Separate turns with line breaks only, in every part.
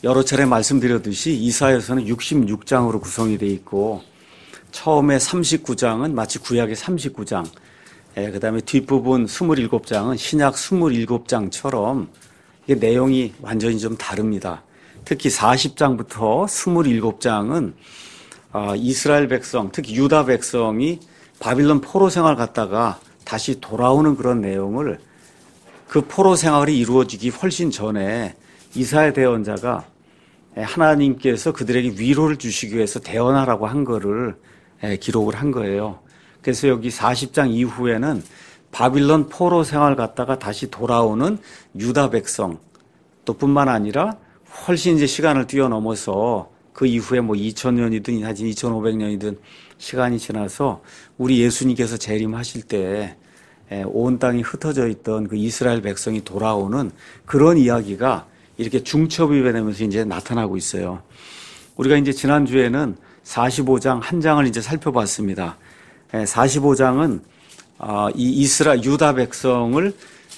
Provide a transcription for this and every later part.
여러 차례 말씀드렸듯이 이사야서는 66장으로 구성이 되어 있고 처음에 39장은 마치 구약의 39장, 그 다음에 뒷부분 27장은 신약 27장처럼 이게 내용이 완전히 좀 다릅니다. 특히 40장부터 27장은 이스라엘 백성, 특히 유다 백성이 바빌론 포로 생활 갔다가 다시 돌아오는 그런 내용을 그 포로 생활이 이루어지기 훨씬 전에 이사야 대언자가 하나님께서 그들에게 위로를 주시기 위해서 대언하라고 한 거를 기록을 한 거예요. 그래서 여기 40장 이후에는 바빌론 포로 생활 갔다가 다시 돌아오는 유다 백성 또 뿐만 아니라 훨씬 이제 시간을 뛰어넘어서 그 이후에 뭐 2000년이든 하여튼 2500년이든 시간이 지나서 우리 예수님께서 재림하실 때 온 땅이 흩어져 있던 그 이스라엘 백성이 돌아오는 그런 이야기가 이렇게 중첩이 되면서 이제 나타나고 있어요. 우리가 이제 지난주에는 45장 한 장을 이제 살펴봤습니다. 45장은 이 유다 백성을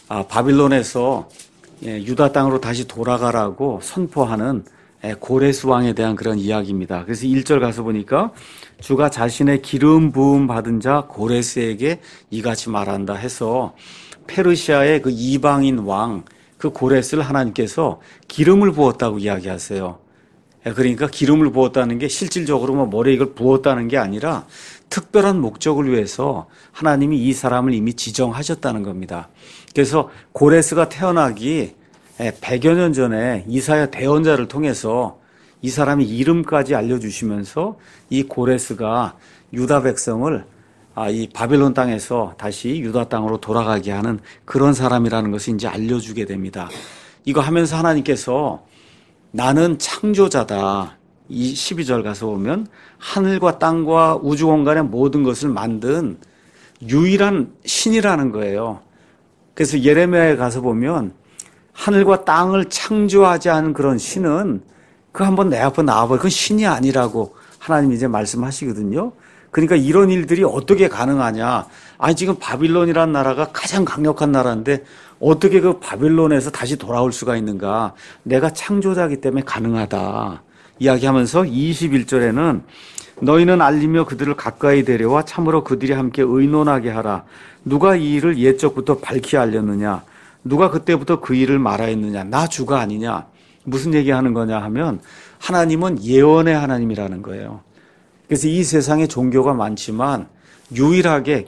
바빌론에서 유다 땅으로 다시 돌아가라고 선포하는 고레스 왕에 대한 그런 이야기입니다. 그래서 1절 가서 보니까 주가 자신의 기름 부음 받은 자 고레스에게 이같이 말한다 해서 페르시아의 그 이방인 왕 그 고레스를 하나님께서 기름을 부었다고 이야기하세요. 그러니까 기름을 부었다는 게 실질적으로 뭐 머리에 이걸 부었다는 게 아니라 특별한 목적을 위해서 하나님이 이 사람을 이미 지정하셨다는 겁니다. 그래서 고레스가 태어나기 100여 년 전에 이사야 대언자를 통해서 이 사람의 이름까지 알려주시면서 이 고레스가 유다 백성을 이 바빌론 땅에서 다시 유다 땅으로 돌아가게 하는 그런 사람이라는 것을 이제 알려주게 됩니다. 이거 하면서 하나님께서 나는 창조자다. 이 12절 가서 보면 하늘과 땅과 우주 공간의 모든 것을 만든 유일한 신이라는 거예요. 그래서 예레미야에 가서 보면 하늘과 땅을 창조하지 않은 그런 신은 그 한번 내 앞에 나와봐. 그건 신이 아니라고 하나님이 이제 말씀하시거든요. 그러니까 이런 일들이 어떻게 가능하냐. 아니 지금 바빌론이라는 나라가 가장 강력한 나라인데 어떻게 그 바빌론에서 다시 돌아올 수가 있는가. 내가 창조자이기 때문에 가능하다. 이야기하면서 21절에는 너희는 알리며 그들을 가까이 데려와 참으로 그들이 함께 의논하게 하라. 누가 이 일을 옛적부터 밝히 알렸느냐. 누가 그때부터 그 일을 말하였느냐. 나 주가 아니냐. 무슨 얘기하는 거냐 하면 하나님은 예언의 하나님이라는 거예요. 그래서 이 세상에 종교가 많지만 유일하게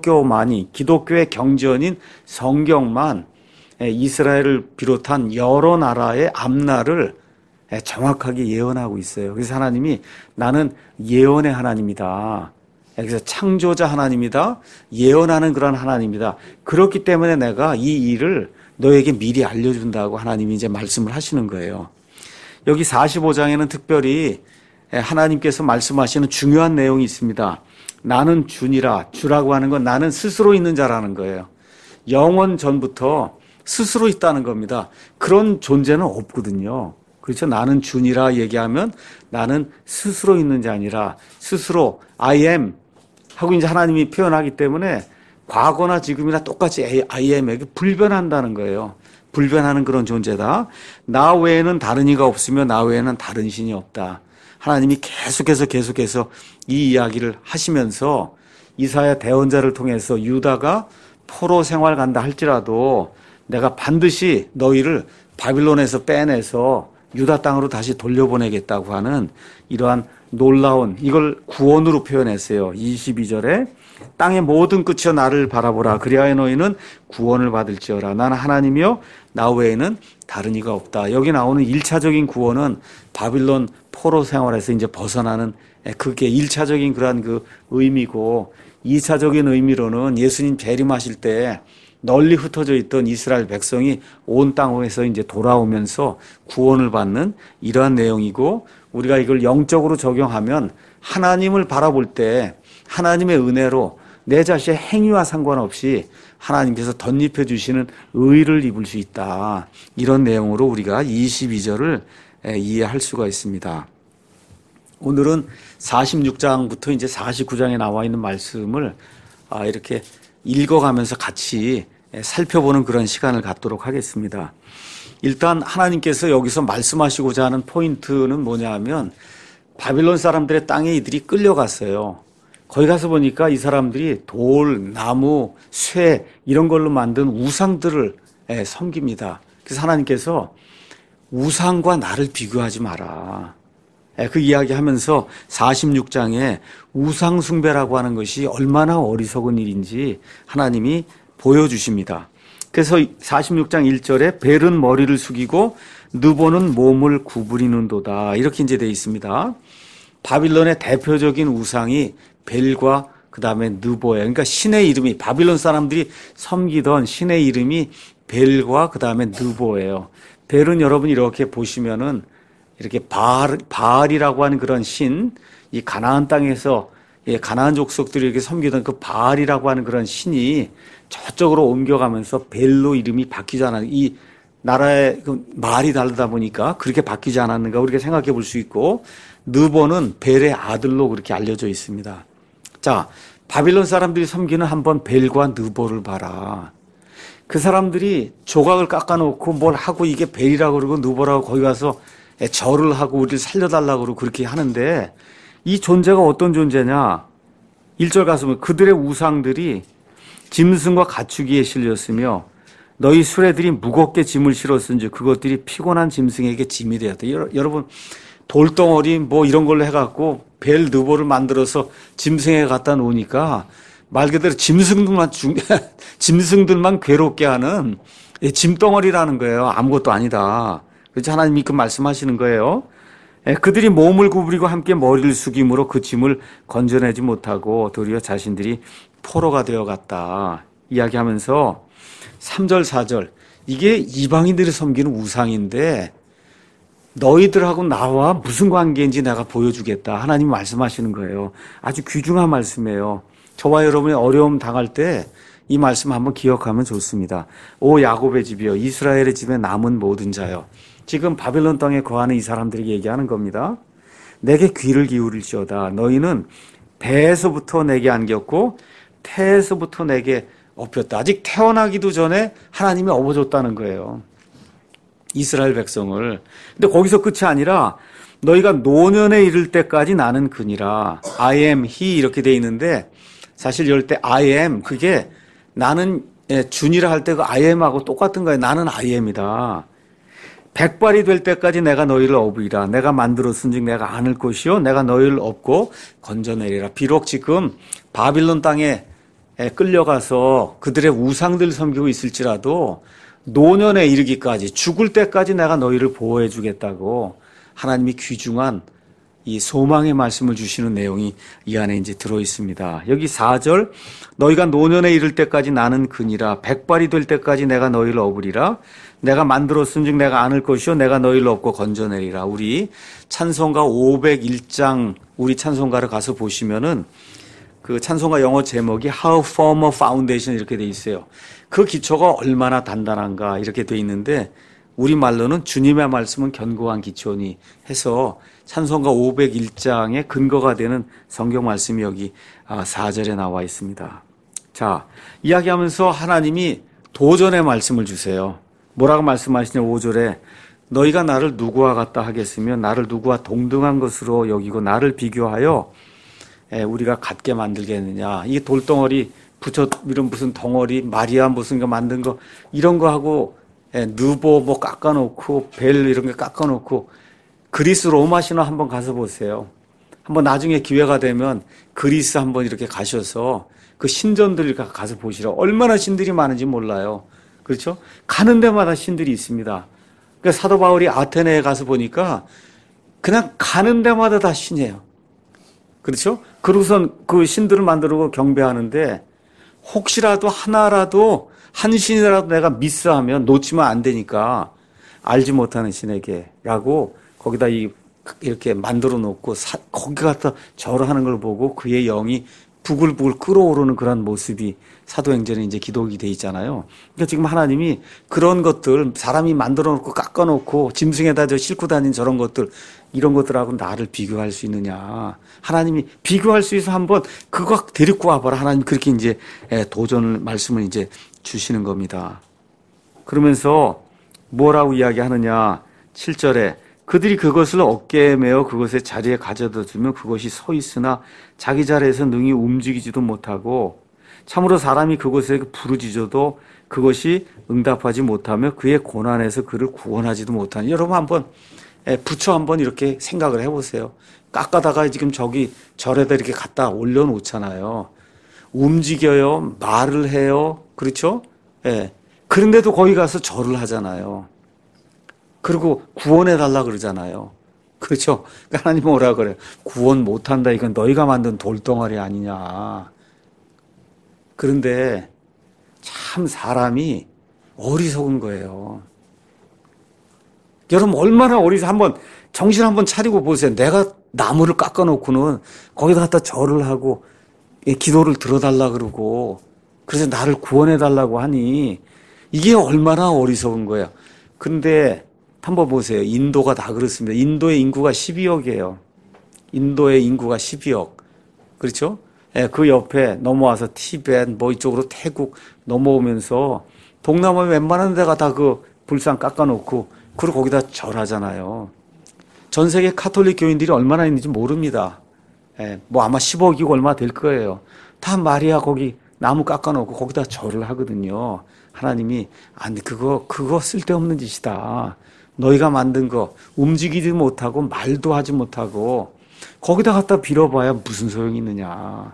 기독교의 경전인 성경만 이스라엘을 비롯한 여러 나라의 앞날을 정확하게 예언하고 있어요. 그래서 하나님이 나는 예언의 하나님이다. 그래서 창조자 하나님이다. 예언하는 그런 하나님이다. 그렇기 때문에 내가 이 일을 너에게 미리 알려준다고 하나님이 이제 말씀을 하시는 거예요. 여기 45장에는 특별히 하나님께서 말씀하시는 중요한 내용이 있습니다. 나는 주니라. 주라고 하는 건 나는 스스로 있는 자라는 거예요. 영원 전부터 스스로 있다는 겁니다. 그런 존재는 없거든요. 그렇죠? 나는 주니라 얘기하면 나는 스스로 있는 자 아니라 스스로 I am 하고 이제 하나님이 표현하기 때문에 과거나 지금이나 똑같이 I am에게 불변한다는 거예요. 불변하는 그런 존재다. 나 외에는 다른 이가 없으며 나 외에는 다른 신이 없다. 하나님이 계속해서 이 이야기를 하시면서 이사야 대언자를 통해서 유다가 포로 생활 간다 할지라도 내가 반드시 너희를 바빌론에서 빼내서 유다 땅으로 다시 돌려보내겠다고 하는 이러한 놀라운 이걸 구원으로 표현했어요. 22절에 땅의 모든 끝이여 나를 바라보라. 그리하여 너희는 구원을 받을지어라. 나는 하나님이요 나 외에는 다른 이가 없다. 여기 나오는 1차적인 구원은 바빌론 포로 생활에서 이제 벗어나는 그게 1차적인 그러한 그 의미고 2차적인 의미로는 예수님 재림하실 때 널리 흩어져 있던 이스라엘 백성이 온 땅에서 이제 돌아오면서 구원을 받는 이러한 내용이고 우리가 이걸 영적으로 적용하면 하나님을 바라볼 때 하나님의 은혜로 내 자신의 행위와 상관없이 하나님께서 덧입혀 주시는 의를 입을 수 있다. 이런 내용으로 우리가 22절을 이해할 수가 있습니다. 오늘은 46장부터 이제 49장에 나와 있는 말씀을 이렇게 읽어가면서 같이 살펴보는 그런 시간을 갖도록 하겠습니다. 일단 하나님께서 여기서 말씀하시고자 하는 포인트는 뭐냐 하면 바빌론 사람들의 땅에 이들이 끌려갔어요. 거기 가서 보니까 이 사람들이 돌, 나무, 쇠 이런 걸로 만든 우상들을 섬깁니다. 그래서 하나님께서 우상과 나를 비교하지 마라. 그 이야기하면서 46장에 우상 숭배라고 하는 것이 얼마나 어리석은 일인지 하나님이 보여주십니다. 그래서 46장 1절에 벨은 머리를 숙이고 느보는 몸을 구부리는도다. 이렇게 이제 되어 있습니다. 바빌론의 대표적인 우상이 벨과 그 다음에 느보예요. 그러니까 신의 이름이 바빌론 사람들이 섬기던 신의 이름이 벨과 그 다음에 느보예요. 벨은 여러분 이렇게 보시면은 이렇게 바알이라고 하는 그런 신, 이 가나안 땅에서 가나안 족속들이 이렇게 섬기던 그 바알이라고 하는 그런 신이 저쪽으로 옮겨가면서 벨로 이름이 바뀌지 않았는가. 이 나라의 그 말이 다르다 보니까 그렇게 바뀌지 않았는가 우리가 생각해 볼 수 있고, 느보는 벨의 아들로 그렇게 알려져 있습니다. 자, 바빌론 사람들이 섬기는 한번 벨과 느보를 봐라. 그 사람들이 조각을 깎아놓고 뭘 하고 이게 벨이라고 그러고 느보라고 거기 가서 절을 하고 우리를 살려달라고 그러고 그렇게 하는데, 이 존재가 어떤 존재냐. 1절 가서 보면 그들의 우상들이 짐승과 가축이에 실렸으며 너희 수레들이 무겁게 짐을 실었은지 그것들이 피곤한 짐승에게 짐이 되었다. 여러분 돌덩어리 뭐 이런 걸로 해갖고 벨 느보를 만들어서 짐승에게 갖다 놓으니까 말 그대로 짐승들만 괴롭게 하는 짐덩어리라는 거예요. 아무것도 아니다. 그래서 하나님이 그 말씀하시는 거예요. 그들이 몸을 구부리고 함께 머리를 숙임으로 그 짐을 건져내지 못하고 도리어 자신들이 포로가 되어갔다. 이야기하면서 3절 4절 이게 이방인들이 섬기는 우상인데 너희들하고 나와 무슨 관계인지 내가 보여주겠다. 하나님이 말씀하시는 거예요. 아주 귀중한 말씀이에요. 저와 여러분이 어려움 당할 때 이 말씀 한번 기억하면 좋습니다. 오 야곱의 집이여 이스라엘의 집에 남은 모든 자여. 지금 바빌론 땅에 거하는 이 사람들에게 얘기하는 겁니다. 내게 귀를 기울일지어다. 너희는 배에서부터 내게 안겼고 태에서부터 내게 업혔다. 아직 태어나기도 전에 하나님이 업어줬다는 거예요. 이스라엘 백성을. 근데 거기서 끝이 아니라 너희가 노년에 이를 때까지 나는 그니라. I am he 이렇게 돼 있는데 사실 이럴 때 I am 그게 나는 준이라 할 때 그 I am하고 똑같은 거예요. 나는 I am이다. 백발이 될 때까지 내가 너희를 업으리라. 내가 만들었은즉 내가 안을 것이요 내가 너희를 업고 건져내리라. 비록 지금 바빌론 땅에 끌려가서 그들의 우상들 섬기고 있을지라도 노년에 이르기까지 죽을 때까지 내가 너희를 보호해 주겠다고 하나님이 귀중한 이 소망의 말씀을 주시는 내용이 이 안에 이제 들어 있습니다. 여기 4절 너희가 노년에 이를 때까지 나는 그니라. 백발이 될 때까지 내가 너희를 업으리라. 내가 만들었은즉 내가 안을 것이요 내가 너희를 업고 건져내리라. 우리 찬송가 501장 우리 찬송가를 가서 보시면은 그 찬송가 영어 제목이 How Firm a Foundation 이렇게 돼 있어요. 그 기초가 얼마나 단단한가 이렇게 돼 있는데 우리말로는 주님의 말씀은 견고한 기초니 해서 찬송가 501장의 근거가 되는 성경 말씀이 여기 4절에 나와 있습니다. 자, 이야기하면서 하나님이 도전의 말씀을 주세요. 뭐라고 말씀하시냐 5절에 너희가 나를 누구와 같다 하겠으며 나를 누구와 동등한 것으로 여기고 나를 비교하여 우리가 같게 만들겠느냐. 이 돌덩어리 붙여 이런 무슨 덩어리 마리아 무슨 거 만든 거 이런 거 하고 느보 뭐 깎아놓고 벨 이런 거 깎아놓고 그리스 로마 신화 한번 가서 보세요. 한번 나중에 기회가 되면 그리스 한번 이렇게 가셔서 그 신전들 가서 보시라. 얼마나 신들이 많은지 몰라요. 그렇죠? 가는 데마다 신들이 있습니다. 그러니까 사도 바울이 아테네에 가서 보니까 그냥 가는 데마다 다 신이에요. 그렇죠? 그러고선 그 신들을 만들고 경배하는데 혹시라도 하나라도 한 신이라도 내가 미스하면 놓치면 안 되니까 알지 못하는 신에게라고 거기다 이렇게 만들어 놓고 거기 갖다 절을 하는 걸 보고 그의 영이 부글부글 끓어오르는 그런 모습이 사도행전에 이제 기록이 돼 있잖아요. 그러니까 지금 하나님이 그런 것들 사람이 만들어 놓고 깎아 놓고 짐승에다 싣고 다닌 저런 것들 이런 것들하고 나를 비교할 수 있느냐. 하나님이 비교할 수 있어 한번 그거 데리고 와봐라. 하나님 그렇게 이제 도전을 말씀을 이제 주시는 겁니다. 그러면서 뭐라고 이야기하느냐. 7절에 그들이 그것을 어깨에 메어 그것의 자리에 가져다 두면 그것이 서 있으나 자기 자리에서 능히 움직이지도 못하고 참으로 사람이 그것에 부르짖어도 그것이 응답하지 못하며 그의 고난에서 그를 구원하지도 못하니. 여러분 한번 부처 한번 이렇게 생각을 해보세요. 깎아다가 지금 저기 절에다 이렇게 갖다 올려놓잖아요. 움직여요. 말을 해요. 그렇죠? 예. 그런데도 거기 가서 절을 하잖아요. 그리고 구원해달라 그러잖아요. 그렇죠? 그러니까 하나님 뭐라 그래요? 구원 못한다. 이건 너희가 만든 돌덩어리 아니냐. 그런데 참 사람이 어리석은 거예요. 여러분 얼마나 한번 정신 한번 차리고 보세요. 내가 나무를 깎아놓고는 거기다 갖다 절을 하고 기도를 들어달라 그러고 그래서 나를 구원해달라고 하니 이게 얼마나 어리석은 거예요. 그런데 한번 보세요. 인도가 다 그렇습니다. 인도의 인구가 12억이에요. 인도의 인구가 12억. 그렇죠? 그 옆에 넘어와서 티벳, 이쪽으로 태국 넘어오면서 동남아 웬만한 데가 다 그 불상 깎아놓고 그리고 거기다 절하잖아요. 전 세계 카톨릭 교인들이 얼마나 있는지 모릅니다. 아마 10억이고 얼마 될 거예요. 다 마리아 거기 나무 깎아놓고 거기다 절을 하거든요. 하나님이 아니 그거 쓸데없는 짓이다. 너희가 만든 거 움직이지 못하고 말도 하지 못하고 거기다 갖다 빌어봐야 무슨 소용이 있느냐.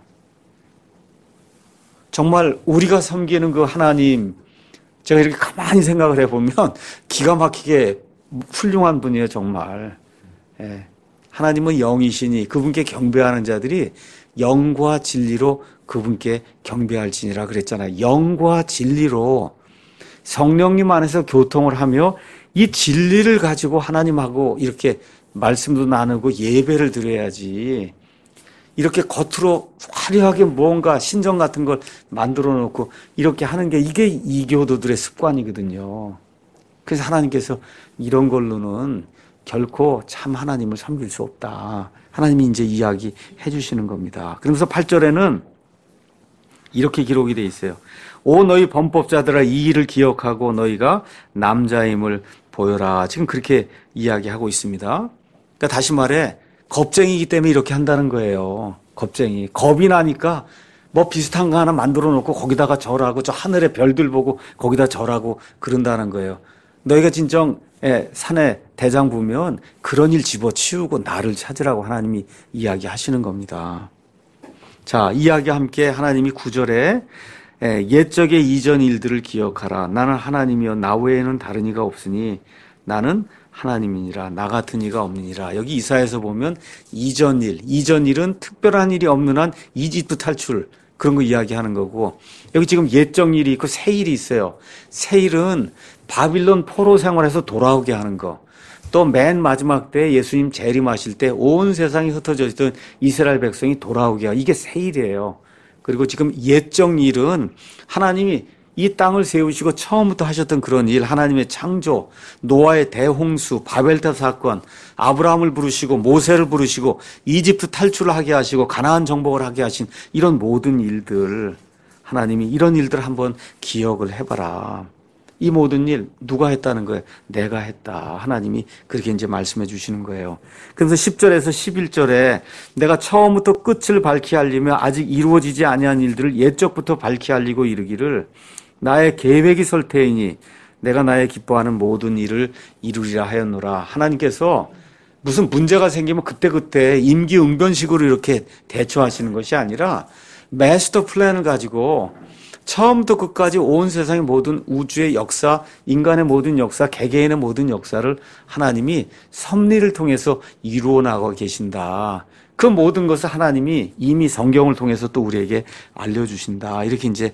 정말 우리가 섬기는 그 하나님 제가 이렇게 가만히 생각을 해보면 기가 막히게 훌륭한 분이에요. 정말. 하나님은 영이시니 그분께 경배하는 자들이 영과 진리로 그분께 경배할지니라 그랬잖아요. 영과 진리로 성령님 안에서 교통을 하며 이 진리를 가지고 하나님하고 이렇게 말씀도 나누고 예배를 드려야지. 이렇게 겉으로 화려하게 뭔가 신전 같은 걸 만들어 놓고 이렇게 하는 게 이게 이교도들의 습관이거든요. 그래서 하나님께서 이런 걸로는 결코 참 하나님을 섬길 수 없다. 하나님이 이제 이야기해 주시는 겁니다. 그러면서 8절에는 이렇게 기록이 돼 있어요. 오 너희 범법자들아 이 일을 기억하고 너희가 남자임을 보여라. 지금 그렇게 이야기하고 있습니다. 그러니까 다시 말해 겁쟁이기 때문에 이렇게 한다는 거예요. 겁쟁이. 겁이 나니까 비슷한 거 하나 만들어 놓고 거기다가 절하고 저 하늘의 별들 보고 거기다 절하고 그런다는 거예요. 너희가 진정 산에 대장 부면 그런 일 집어치우고 나를 찾으라고 하나님이 이야기하시는 겁니다. 자, 이야기와 함께 하나님이 9절에 옛적의 이전 일들을 기억하라. 나는 하나님이여 나 외에는 다른 이가 없으니 나는 하나님이니라. 나 같은 이가 없느니라. 여기 이사야에서 보면 이전 일은 특별한 일이 없는 한 이집트 탈출 그런 거 이야기하는 거고 여기 지금 옛적 일이 있고 새 일이 있어요. 새 일은 바빌론 포로 생활에서 돌아오게 하는 거. 또 맨 마지막 때 예수님 재림하실 때 온 세상이 흩어져 있던 이스라엘 백성이 돌아오게 하고 이게 새 일이에요. 그리고 지금 옛적 일은 하나님이 이 땅을 세우시고 처음부터 하셨던 그런 일, 하나님의 창조, 노아의 대홍수, 바벨탑 사건, 아브라함을 부르시고 모세를 부르시고 이집트 탈출을 하게 하시고 가나안 정복을 하게 하신 이런 모든 일들, 하나님이 이런 일들 한번 기억을 해봐라. 이 모든 일 누가 했다는 거예요? 내가 했다. 하나님이 그렇게 이제 말씀해 주시는 거예요. 그래서 10절에서 11절에 내가 처음부터 끝을 밝히 알리며 아직 이루어지지 아니한 일들을 옛적부터 밝히 알리고 이르기를 나의 계획이 설 테이니 내가 나의 기뻐하는 모든 일을 이루리라 하였노라. 하나님께서 무슨 문제가 생기면 그때그때 임기응변식으로 이렇게 대처하시는 것이 아니라 마스터 플랜을 가지고 처음부터 끝까지 온 세상의 모든 우주의 역사, 인간의 모든 역사, 개개인의 모든 역사를 하나님이 섭리를 통해서 이루어 나가고 계신다. 그 모든 것을 하나님이 이미 성경을 통해서 또 우리에게 알려주신다. 이렇게 이제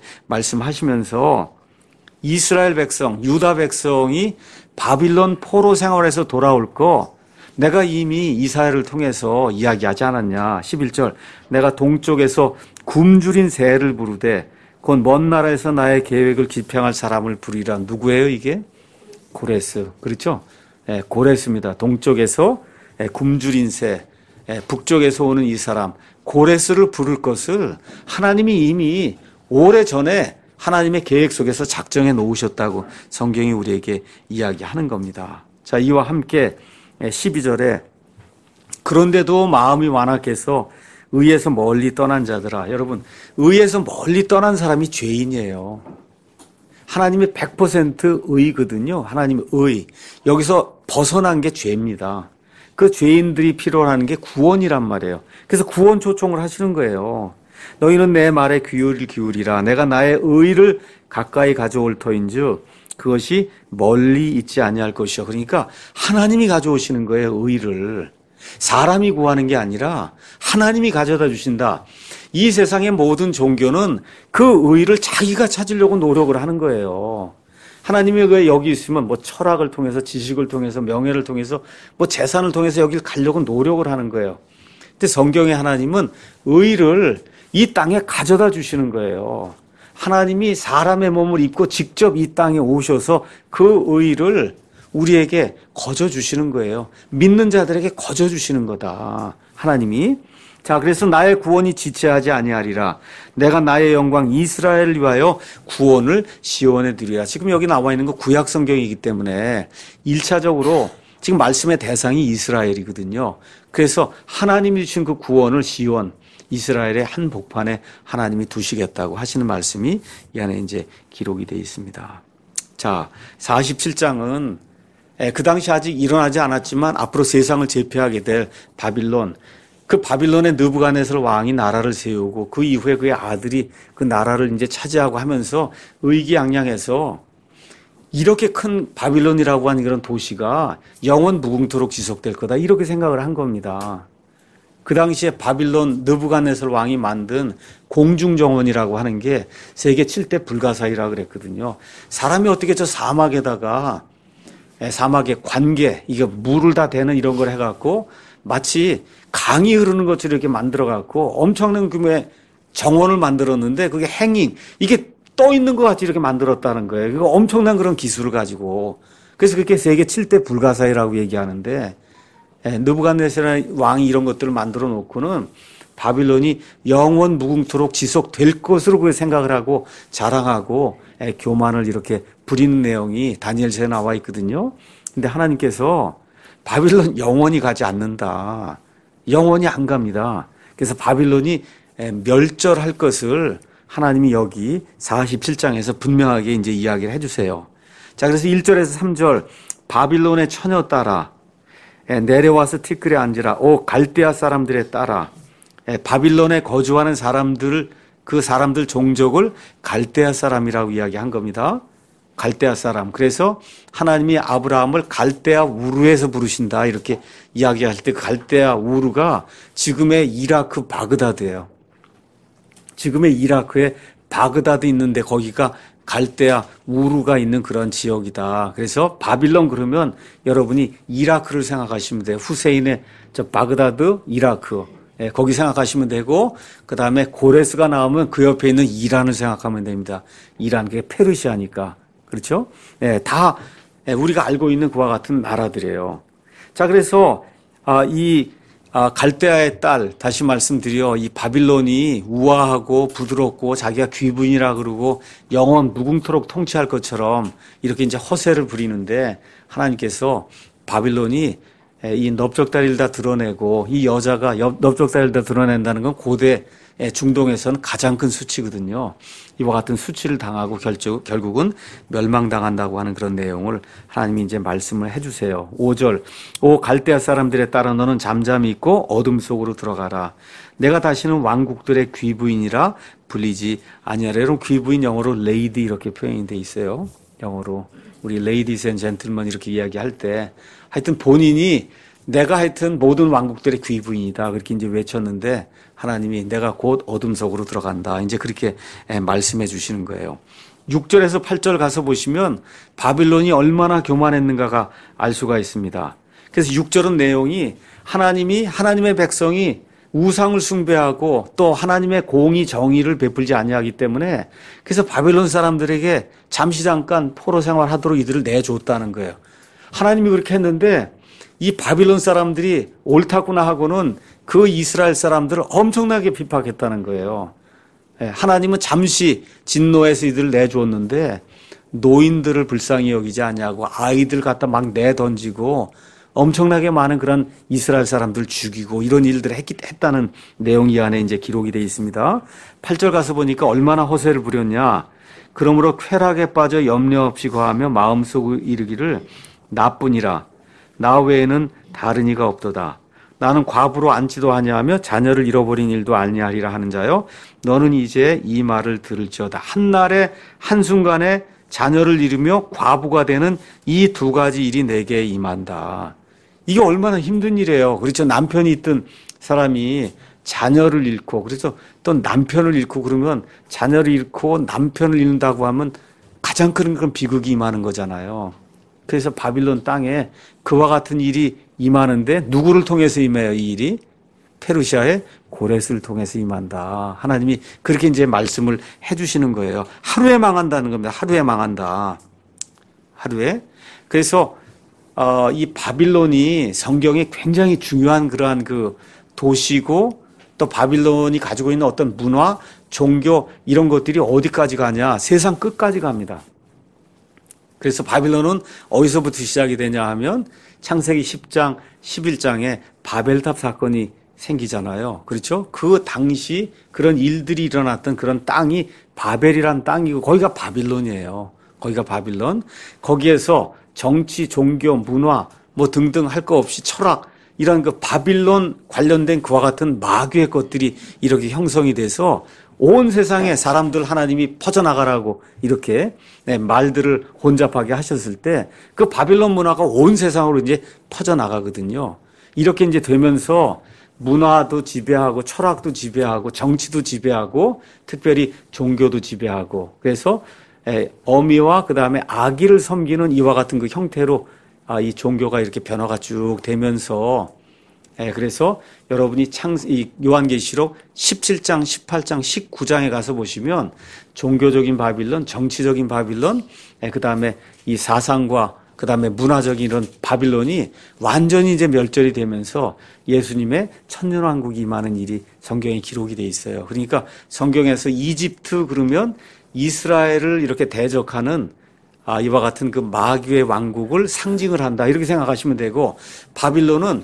말씀하시면서 이스라엘 백성, 유다 백성이 바빌론 포로 생활에서 돌아올 거 내가 이미 이사야를 통해서 이야기하지 않았냐. 11절 내가 동쪽에서 굶주린 새를 부르되 곧 먼 나라에서 나의 계획을 집행할 사람을 부리라. 누구예요 이게? 고레스. 그렇죠? 고레스입니다. 동쪽에서 굶주린 새, 북쪽에서 오는 이 사람 고레스를 부를 것을 하나님이 이미 오래전에 하나님의 계획 속에서 작정해 놓으셨다고 성경이 우리에게 이야기하는 겁니다. 자, 이와 함께 12절에 그런데도 마음이 완악해서 의에서 멀리 떠난 자들아. 여러분, 의에서 멀리 떠난 사람이 죄인이에요. 하나님이 100% 의거든요. 하나님의 의. 여기서 벗어난 게 죄입니다. 그 죄인들이 필요로 하는 게 구원이란 말이에요. 그래서 구원 초청을 하시는 거예요. 너희는 내 말에 귀를 기울이라. 내가 나의 의를 가까이 가져올 터인즉 그것이 멀리 있지 아니할 것이요. 그러니까 하나님이 가져오시는 거예요. 의를. 사람이 구하는 게 아니라 하나님이 가져다 주신다. 이 세상의 모든 종교는 그 의를 자기가 찾으려고 노력을 하는 거예요. 하나님이 왜 여기 있으면 뭐 철학을 통해서 지식을 통해서 명예를 통해서 뭐 재산을 통해서 여기를 가려고 노력을 하는 거예요. 근데 성경의 하나님은 의를 이 땅에 가져다 주시는 거예요. 하나님이 사람의 몸을 입고 직접 이 땅에 오셔서 그 의를 우리에게 거저 주시는 거예요. 믿는 자들에게 거저 주시는 거다. 하나님이. 자, 그래서 나의 구원이 지체하지 아니하리라. 내가 나의 영광 이스라엘을 위하여 구원을 시온에 드리라. 지금 여기 나와 있는 거 구약 성경이기 때문에 1차적으로 지금 말씀의 대상이 이스라엘이거든요. 그래서 하나님이 주신 그 구원을 시온, 이스라엘의 한 복판에 하나님이 두시겠다고 하시는 말씀이 이 안에 이제 기록이 되어 있습니다. 자, 47장은 그 당시 아직 일어나지 않았지만 앞으로 세상을 제패하게 될 바빌론, 그 바빌론의 느부갓네살 왕이 나라를 세우고 그 이후에 그의 아들이 그 나라를 이제 차지하고 하면서 의기양양해서 이렇게 큰 바빌론이라고 하는 그런 도시가 영원 무궁토록 지속될 거다. 이렇게 생각을 한 겁니다. 그 당시에 바빌론 느부갓네살 왕이 만든 공중정원이라고 하는 게 세계 7대 불가사의라 그랬거든요. 사람이 어떻게 저 사막에다가 사막의 관계, 이게 물을 다 대는 이런 걸 해갖고 마치 강이 흐르는 것처럼 이렇게 만들어갖고 엄청난 규모의 정원을 만들었는데 그게 행잉, 이게 떠 있는 것 같이 이렇게 만들었다는 거예요. 그거 엄청난 그런 기술을 가지고. 그래서 그렇게 세계 7대 불가사의라고 얘기하는데 느부갓네살 왕이 이런 것들을 만들어 놓고는 바빌론이 영원 무궁토록 지속될 것으로 그 생각을 하고 자랑하고 교만을 이렇게 부리는 내용이 다니엘서에 나와 있거든요. 근데 하나님께서 바빌론 영원히 가지 않는다. 영원히 안 갑니다. 그래서 바빌론이 멸절할 것을 하나님이 여기 47장에서 분명하게 이제 이야기를 해주세요. 자, 그래서 1절에서 3절 바빌론의 처녀 따라 내려와서 티끌에 앉으라. 오 갈대아 사람들의 따라. 바빌론에 거주하는 사람들, 그 사람들 종족을 갈대아 사람이라고 이야기한 겁니다. 갈대아 사람. 그래서 하나님이 아브라함을 갈대아 우르에서 부르신다 이렇게 이야기할 때 갈대아 우르가 지금의 이라크 바그다드예요. 지금의 이라크에 바그다드 있는데 거기가 갈대아 우르가 있는 그런 지역이다. 그래서 바빌론 그러면 여러분이 이라크를 생각하시면 돼요. 후세인의 저 바그다드 이라크. 거기 생각하시면 되고 그다음에 고레스가 나오면 그 옆에 있는 이란을 생각하면 됩니다. 이란 그게 페르시아니까. 그렇죠? 다 우리가 알고 있는 그와 같은 나라들이에요. 자, 그래서 갈대아의 딸, 다시 말씀드려, 이 바빌론이 우아하고 부드럽고 자기가 귀부인이라 그러고 영원 무궁토록 통치할 것처럼 이렇게 이제 허세를 부리는데 하나님께서 바빌론이 이 넓적다리를 다 드러내고 이 여자가 넓적다리를 다 드러낸다는 건 고대 중동에서는 가장 큰 수치거든요. 이와 같은 수치를 당하고 결국은 멸망당한다고 하는 그런 내용을 하나님이 이제 말씀을 해주세요. 5절, 오 갈대아 사람들에 따라 너는 잠잠히 있고 어둠 속으로 들어가라. 내가 다시는 왕국들의 귀부인이라 불리지 아니하라. 여러분 귀부인 영어로 레이디 이렇게 표현이 돼 있어요. 영어로 우리 ladies and gentlemen 이렇게 이야기할 때 하여튼 본인이 내가 하여튼 모든 왕국들의 귀부인이다 그렇게 이제 외쳤는데 하나님이 내가 곧 어둠 속으로 들어간다 이제 그렇게 말씀해 주시는 거예요. 6절에서 8절 가서 보시면 바빌론이 얼마나 교만했는가가 알 수가 있습니다. 그래서 6절은 내용이 하나님의 백성이 우상을 숭배하고 또 하나님의 공의 정의를 베풀지 아니하기 때문에 그래서 바빌론 사람들에게 잠시 잠깐 포로 생활하도록 이들을 내줬다는 거예요. 하나님이 그렇게 했는데 이 바빌론 사람들이 옳다구나 하고는 그 이스라엘 사람들을 엄청나게 핍박했다는 거예요. 하나님은 잠시 진노에서 이들을 내주었는데 노인들을 불쌍히 여기지 않냐고 아이들 갖다 막 내던지고 엄청나게 많은 그런 이스라엘 사람들 죽이고 이런 일들을 했다는 내용이 이 안에 이제 기록이 되어 있습니다. 8절 가서 보니까 얼마나 허세를 부렸냐. 그러므로 쾌락에 빠져 염려 없이 거하며 마음속에 이르기를 나뿐이라 나 외에는 다른 이가 없도다. 나는 과부로 앉지도 아니하며 자녀를 잃어버린 일도 아니하리라 하는 자여 너는 이제 이 말을 들을지어다. 한날에 한순간에 자녀를 잃으며 과부가 되는 이 두 가지 일이 내게 임한다. 이게 얼마나 힘든 일이에요. 그렇죠. 남편이 있던 사람이 자녀를 잃고 그래서 또 남편을 잃고 그러면 자녀를 잃고 남편을 잃는다고 하면 가장 큰 그런 비극이 임하는 거잖아요. 그래서 바빌론 땅에 그와 같은 일이 임하는데 누구를 통해서 임해요, 이 일이? 페르시아의 고레스를 통해서 임한다. 하나님이 그렇게 이제 말씀을 해주시는 거예요. 하루에 망한다는 겁니다. 하루에 망한다. 하루에. 그래서 이 바빌론이 성경에 굉장히 중요한 그러한 그 도시고 또 바빌론이 가지고 있는 어떤 문화, 종교 이런 것들이 어디까지 가냐? 세상 끝까지 갑니다. 그래서 바빌론은 어디서부터 시작이 되냐 하면 창세기 10장, 11장에 바벨탑 사건이 생기잖아요. 그렇죠? 그 당시 그런 일들이 일어났던 그런 땅이 바벨이란 땅이고 거기가 바빌론이에요. 거기가 바빌론. 거기에서 정치, 종교, 문화 뭐 등등 할 거 없이 철학 이런 그 바빌론 관련된 그와 같은 마귀의 것들이 이렇게 형성이 돼서 온 세상에 사람들 하나님이 퍼져나가라고 이렇게 말들을 혼잡하게 하셨을 때 그 바빌론 문화가 온 세상으로 이제 퍼져나가거든요. 이렇게 이제 되면서 문화도 지배하고 철학도 지배하고 정치도 지배하고 특별히 종교도 지배하고 그래서 어미와 그다음에 아기를 섬기는 이와 같은 그 형태로 이 종교가 이렇게 변화가 쭉 되면서 그래서 여러분이 이 요한계시록 17장, 18장, 19장에 가서 보시면 종교적인 바빌론, 정치적인 바빌론, 그다음에 이 사상과 그다음에 문화적인 이런 바빌론이 완전히 이제 멸절이 되면서 예수님의 천년왕국이 임하는 일이 성경에 기록이 돼 있어요. 그러니까 성경에서 이집트 그러면 이스라엘을 이렇게 대적하는 이와 같은 그 마귀의 왕국을 상징을 한다. 이렇게 생각하시면 되고 바빌론은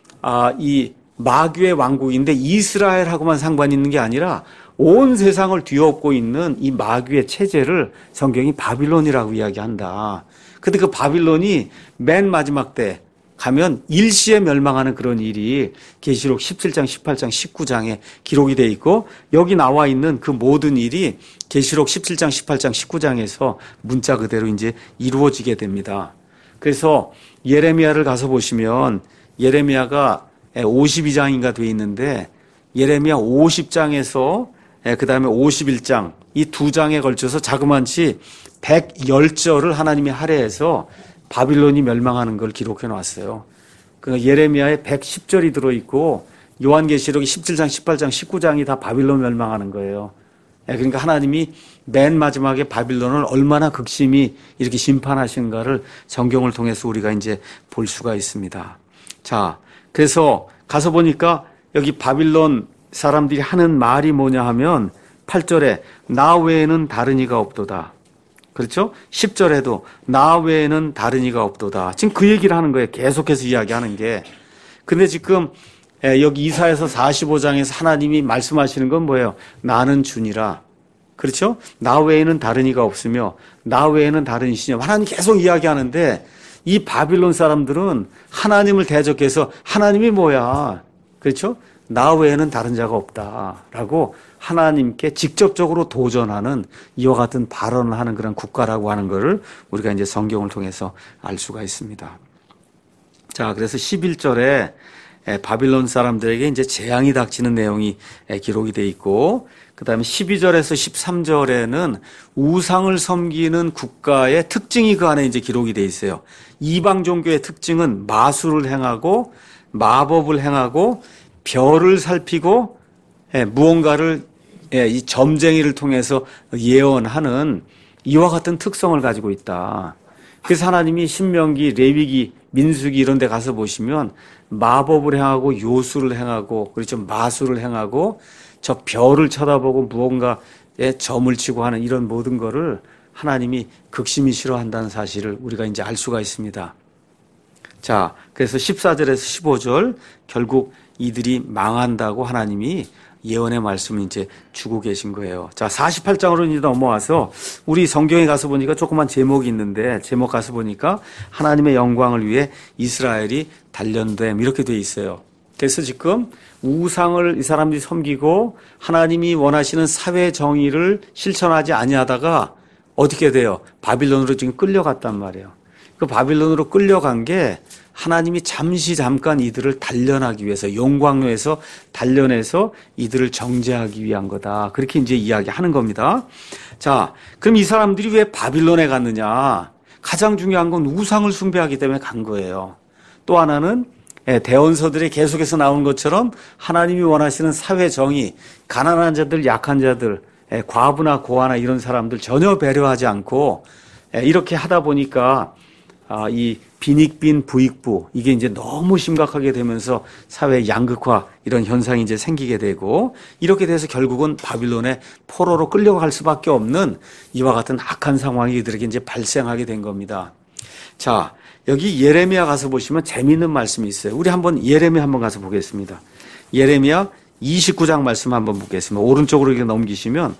이 마귀의 왕국인데 이스라엘하고만 상관이 있는 게 아니라 온 세상을 뒤엎고 있는 이 마귀의 체제를 성경이 바빌론이라고 이야기한다. 근데 그 바빌론이 맨 마지막 때 가면 일시에 멸망하는 그런 일이 계시록 17장, 18장, 19장에 기록이 돼 있고 여기 나와 있는 그 모든 일이 계시록 17장, 18장, 19장에서 문자 그대로 이제 이루어지게 됩니다. 그래서 예레미야를 가서 보시면 예레미야가 52장인가 돼 있는데 예레미야 50장에서 그다음에 51장 이 두 장에 걸쳐서 자그만치 110절을 하나님이 할애해서 바빌론이 멸망하는 걸 기록해 놨어요. 그러니까 예레미야에 110절이 들어있고 요한계시록이 17장, 18장, 19장이 다 바빌론 멸망하는 거예요. 그러니까 하나님이 맨 마지막에 바빌론을 얼마나 극심히 이렇게 심판하시는가를 성경을 통해서 우리가 이제 볼 수가 있습니다. 자, 그래서 가서 보니까 여기 바빌론 사람들이 하는 말이 뭐냐 하면 8절에 나 외에는 다른 이가 없도다. 그렇죠? 10절에도 나 외에는 다른 이가 없도다. 지금 그 얘기를 하는 거예요. 계속해서 이야기하는 게. 근데 지금 여기 이사야서 45장에서 하나님이 말씀하시는 건 뭐예요? 나는 주니라. 그렇죠? 나 외에는 다른 이가 없으며 나 외에는 다른 이시냐. 하나님 계속 이야기하는데 이 바빌론 사람들은 하나님을 대적해서 하나님이 뭐야. 그렇죠? 나 외에는 다른 자가 없다라고 하나님께 직접적으로 도전하는 이와 같은 발언을 하는 그런 국가라고 하는 것을 우리가 이제 성경을 통해서 알 수가 있습니다. 자, 그래서 11절에 바빌론 사람들에게 이제 재앙이 닥치는 내용이 기록이 돼 있고, 그 다음에 12절에서 13절에는 우상을 섬기는 국가의 특징이 그 안에 이제 기록이 돼 있어요. 이방 종교의 특징은 마술을 행하고 마법을 행하고 별을 살피고 무언가를 이 점쟁이를 통해서 예언하는 이와 같은 특성을 가지고 있다. 그래서 하나님이 신명기, 레위기, 민수기 이런 데 가서 보시면 마법을 행하고 요술을 행하고 그렇죠. 마술을 행하고 저 별을 쳐다보고 무언가에 점을 치고 하는 이런 모든 거를 하나님이 극심히 싫어한다는 사실을 우리가 이제 알 수가 있습니다. 자, 그래서 14절에서 15절 결국 이들이 망한다고 하나님이 예언의 말씀을 이제 주고 계신 거예요. 자, 48장으로 이제 넘어와서 우리 성경에 가서 보니까 조그만 제목이 있는데 제목 가서 보니까 하나님의 영광을 위해 이스라엘이 단련됨 이렇게 돼 있어요. 그래서 지금 우상을 이 사람들이 섬기고 하나님이 원하시는 사회 정의를 실천하지 아니하다가 어떻게 돼요? 바빌론으로 지금 끌려갔단 말이에요. 그 바빌론으로 끌려간 게 하나님이 잠깐 이들을 단련하기 위해서 용광로에서 단련해서 이들을 정죄하기 위한 거다. 그렇게 이제 이야기하는 겁니다. 자, 그럼 이 사람들이 왜 바빌론에 갔느냐? 가장 중요한 건 우상을 숭배하기 때문에 간 거예요. 또 하나는 대언서들에 계속해서 나오는 것처럼 하나님이 원하시는 사회 정의, 가난한 자들, 약한 자들, 과부나 고아나 이런 사람들 전혀 배려하지 않고 이렇게 하다 보니까 이 빈익빈 부익부 이게 이제 너무 심각하게 되면서 사회 양극화 이런 현상이 이제 생기게 되고 이렇게 돼서 결국은 바빌론의 포로로 끌려갈 수밖에 없는 이와 같은 악한 상황이 이들에게 이제 발생하게 된 겁니다. 자, 여기 예레미야 가서 보시면 재미있는 말씀이 있어요. 우리 한번 예레미야 한번 가서 보겠습니다. 예레미야 29장 말씀 한번 보겠습니다. 오른쪽으로 이렇게 넘기시면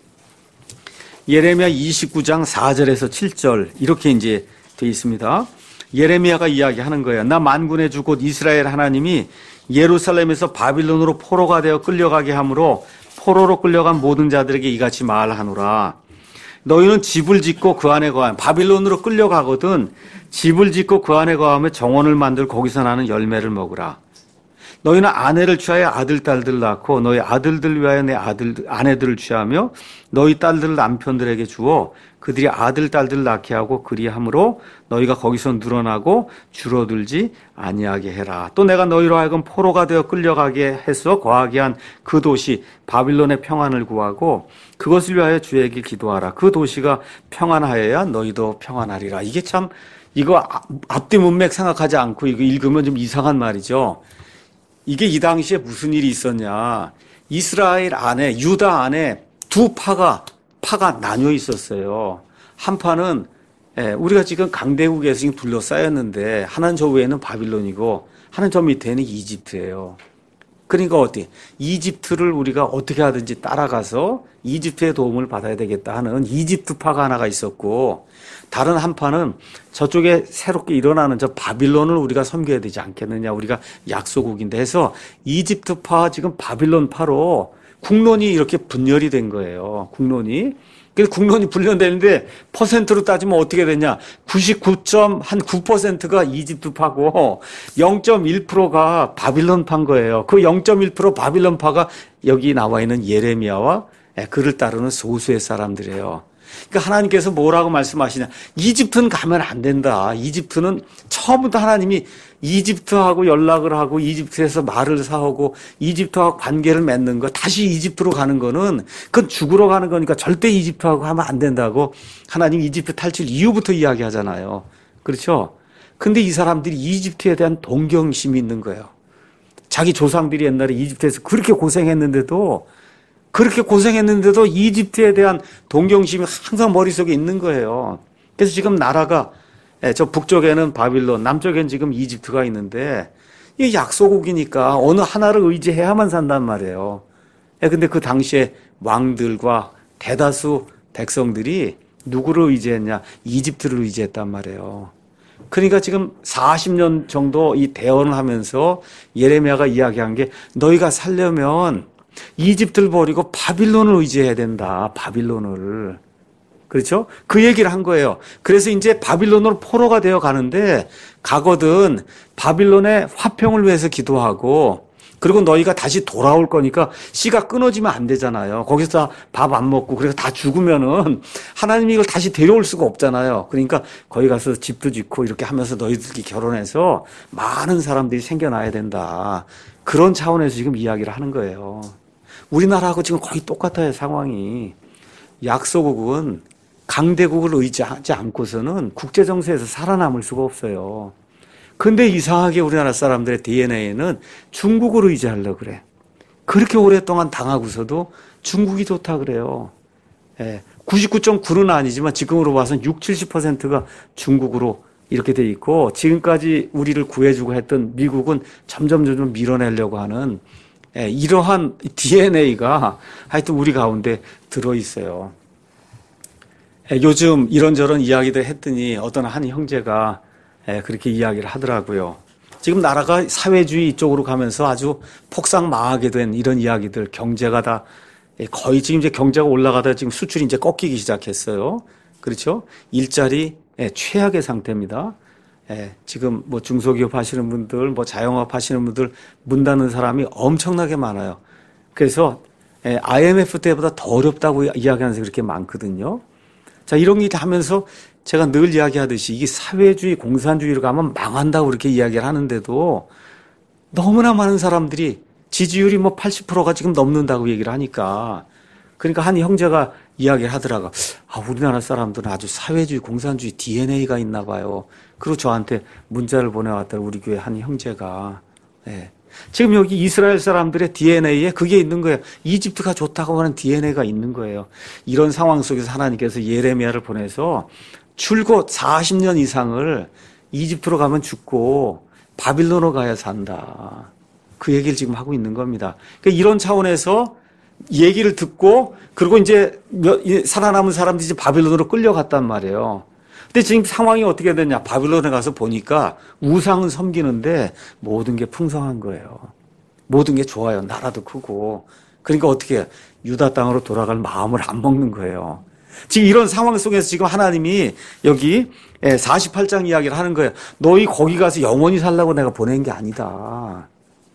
예레미야 29장 4절에서 7절 이렇게 이제 돼 있습니다. 예레미야가 이야기하는 거예요. 나 만군의 주 곧 이스라엘 하나님이 예루살렘에서 바빌론으로 포로가 되어 끌려가게 하므로 포로로 끌려간 모든 자들에게 이같이 말하노라. 너희는 집을 짓고 그 안에 거하면 바빌론으로 끌려가거든 집을 짓고 그 안에 거하며 정원을 만들 거기서 나는 열매를 먹으라. 너희는 아내를 취하여 아들, 딸들 낳고 너희 아들들 위하여 내 아내들을 취하며 너희 딸들 남편들에게 주어 그들이 아들, 딸들 낳게 하고 그리함으로 너희가 거기서 늘어나고 줄어들지 아니하게 해라. 또 내가 너희로 하여금 포로가 되어 끌려가게 해서 거하게 한 그 도시 바빌론의 평안을 구하고 그것을 위하여 주에게 기도하라. 그 도시가 평안하여야 너희도 평안하리라. 이게 참 이거 앞뒤 문맥 생각하지 않고 이거 읽으면 좀 이상한 말이죠. 이게 이 당시에 무슨 일이 있었냐. 이스라엘 안에, 유다 안에 두 파가 나뉘어 있었어요. 한 파는, 우리가 지금 강대국에서 지금 둘러싸였는데, 하나는 저 위에는 바빌론이고, 하나는 저 밑에는 이집트예요. 그러니까 어때? 이집트를 우리가 어떻게 하든지 따라가서 이집트의 도움을 받아야 되겠다 하는 이집트파가 하나가 있었고, 다른 한 파는 저쪽에 새롭게 일어나는 저 바빌론을 우리가 섬겨야 되지 않겠느냐. 우리가 약소국인데 해서 이집트파 지금 바빌론파로 국론이 이렇게 분열이 된 거예요. 국론이. 그래서 국론이 분열되는데 퍼센트로 따지면 어떻게 되냐. 99.9%가 이집트파고 0.1%가 바빌론파인 거예요. 그 0.1% 바빌론파가 여기 나와 있는 예레미야와 그를 따르는 소수의 사람들이에요. 그러니까 하나님께서 뭐라고 말씀하시냐. 이집트는 가면 안 된다. 이집트는 처음부터 하나님이 이집트하고 연락을 하고 이집트에서 말을 사오고 이집트하고 관계를 맺는 거 다시 이집트로 가는 거는 그건 죽으러 가는 거니까 절대 이집트하고 하면 안 된다고 하나님 이집트 탈출 이후부터 이야기하잖아요. 그렇죠? 근데 이 사람들이 이집트에 대한 동경심이 있는 거예요. 자기 조상들이 옛날에 이집트에서 그렇게 고생했는데도 이집트에 대한 동경심이 항상 머릿속에 있는 거예요. 그래서 지금 나라가 저 북쪽에는 바빌론, 남쪽에는 지금 이집트가 있는데 이게 약소국이니까 어느 하나를 의지해야만 산단 말이에요. 근데 그 당시에 왕들과 대다수 백성들이 누구를 의지했냐? 이집트를 의지했단 말이에요. 그러니까 지금 40년 정도 이 대언을 하면서 예레미야가 이야기한 게 너희가 살려면 이집트를 버리고 바빌론을 의지해야 된다. 바빌론을. 그렇죠? 그 얘기를 한 거예요. 그래서 이제 바빌론으로 포로가 되어 가는데 가거든 바빌론의 화평을 위해서 기도하고 그리고 너희가 다시 돌아올 거니까 씨가 끊어지면 안 되잖아요. 거기서 밥 안 먹고 그래서 다 죽으면은 하나님이 이걸 다시 데려올 수가 없잖아요. 그러니까 거기 가서 집도 짓고 이렇게 하면서 너희들끼리 결혼해서 많은 사람들이 생겨나야 된다. 그런 차원에서 지금 이야기를 하는 거예요. 우리나라하고 지금 거의 똑같아요, 상황이. 약소국은 강대국을 의지하지 않고서는 국제정세에서 살아남을 수가 없어요. 근데 이상하게 우리나라 사람들의 DNA에는 중국을 의지하려고 그래. 그렇게 오랫동안 당하고서도 중국이 좋다 그래요. 99.9는 아니지만 지금으로 봐서는 60, 70%가 중국으로 이렇게 돼 있고, 지금까지 우리를 구해주고 했던 미국은 점점 밀어내려고 하는 이러한 DNA가 하여튼 우리 가운데 들어있어요. 요즘 이런저런 이야기들 했더니 어떤 한 형제가 그렇게 이야기를 하더라고요. 지금 나라가 사회주의 쪽으로 가면서 아주 폭삭 망하게 된 이런 이야기들, 경제가 다 거의 지금 이제 경제가 올라가다 지금 수출이 이제 꺾이기 시작했어요. 그렇죠? 일자리 최악의 상태입니다. 지금 뭐 중소기업 하시는 분들, 뭐 자영업 하시는 분들 문 닫는 사람이 엄청나게 많아요. 그래서 IMF 때보다 더 어렵다고 이야기하는 사람이 그렇게 많거든요. 자, 이런 일 하면서 제가 늘 이야기하듯이 이게 사회주의, 공산주의로 가면 망한다고 그렇게 이야기를 하는데도 너무나 많은 사람들이 지지율이 뭐 80%가 지금 넘는다고 얘기를 하니까, 그러니까 한 형제가 이야기를 하더라고. 우리나라 사람들은 아주 사회주의, 공산주의 DNA가 있나 봐요. 그리고 저한테 문자를 보내왔더라고, 우리 교회 한 형제가. 지금 여기 이스라엘 사람들의 DNA에 그게 있는 거예요. 이집트가 좋다고 하는 DNA가 있는 거예요. 이런 상황 속에서 하나님께서 예레미야를 보내서 줄곧 40년 이상을 이집트로 가면 죽고 바빌론으로 가야 산다. 그 얘기를 지금 하고 있는 겁니다. 그러니까 이런 차원에서 얘기를 듣고, 그리고 이제 살아남은 사람들이 이제 바빌론으로 끌려갔단 말이에요. 근데 지금 상황이 어떻게 됐냐. 바빌론에 가서 보니까 우상은 섬기는데 모든 게 풍성한 거예요. 모든 게 좋아요. 나라도 크고. 그러니까 어떻게 해요? 유다 땅으로 돌아갈 마음을 안 먹는 거예요. 지금 이런 상황 속에서 지금 하나님이 여기 48장 이야기를 하는 거예요. 너희 거기 가서 영원히 살라고 내가 보낸 게 아니다.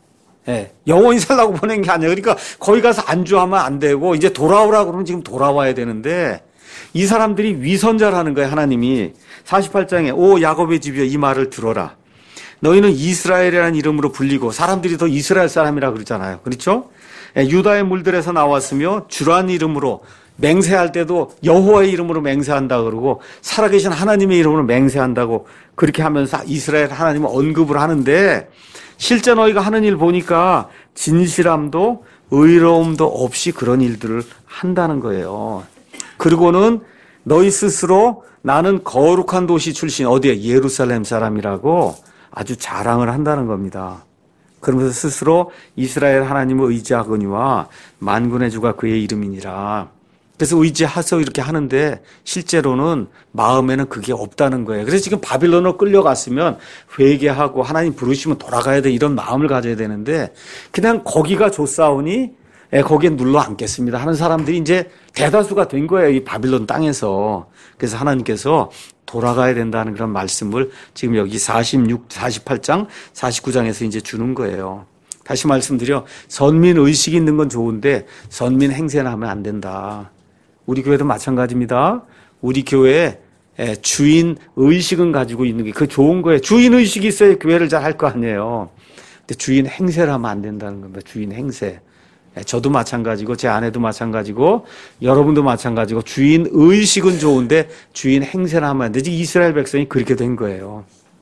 영원히 살라고 보낸 게 아니에요. 그러니까 거기 가서 안주하면 안 되고 이제 돌아오라 그러면 지금 돌아와야 되는데, 이 사람들이 위선자라는 거예요. 하나님이 48장에 오 야곱의 집이여 이 말을 들어라. 너희는 이스라엘이라는 이름으로 불리고, 사람들이 더 이스라엘 사람이라 그러잖아요. 그렇죠? 유다의 물들에서 나왔으며 주란 이름으로 맹세할 때도 여호와의 이름으로 맹세한다 그러고, 살아계신 하나님의 이름으로 맹세한다고 그렇게 하면서 이스라엘 하나님을 언급을 하는데, 실제 너희가 하는 일 보니까 진실함도 의로움도 없이 그런 일들을 한다는 거예요. 그리고는 너희 스스로 나는 거룩한 도시 출신, 어디에? 예루살렘 사람이라고 아주 자랑을 한다는 겁니다. 그러면서 스스로 이스라엘 하나님을 의지하거니와 만군의 주가 그의 이름이니라. 그래서 의지해서 이렇게 하는데 실제로는 마음에는 그게 없다는 거예요. 그래서 지금 바빌론으로 끌려갔으면 회개하고 하나님 부르시면 돌아가야 돼, 이런 마음을 가져야 되는데, 그냥 거기가 좋사오니 거기에 눌러 앉겠습니다 하는 사람들이 이제 대다수가 된 거예요, 이 바빌론 땅에서. 그래서 하나님께서 돌아가야 된다는 그런 말씀을 지금 여기 48장, 49장에서 이제 주는 거예요. 다시 말씀드려, 선민 의식이 있는 건 좋은데 선민 행세는 하면 안 된다. 우리 교회도 마찬가지입니다. 우리 교회에 주인 의식은 가지고 있는 게 그 좋은 거예요. 주인 의식이 있어야 교회를 잘 할 거 아니에요. 근데 주인 행세를 하면 안 된다는 겁니다. 주인 행세. 저도 마찬가지고 제 아내도 마찬가지고 여러분도 마찬가지고 주인 의식은 좋은데 주인 행세를 하면 안 되지. 이스라엘 백성이 그렇게 된 거예요.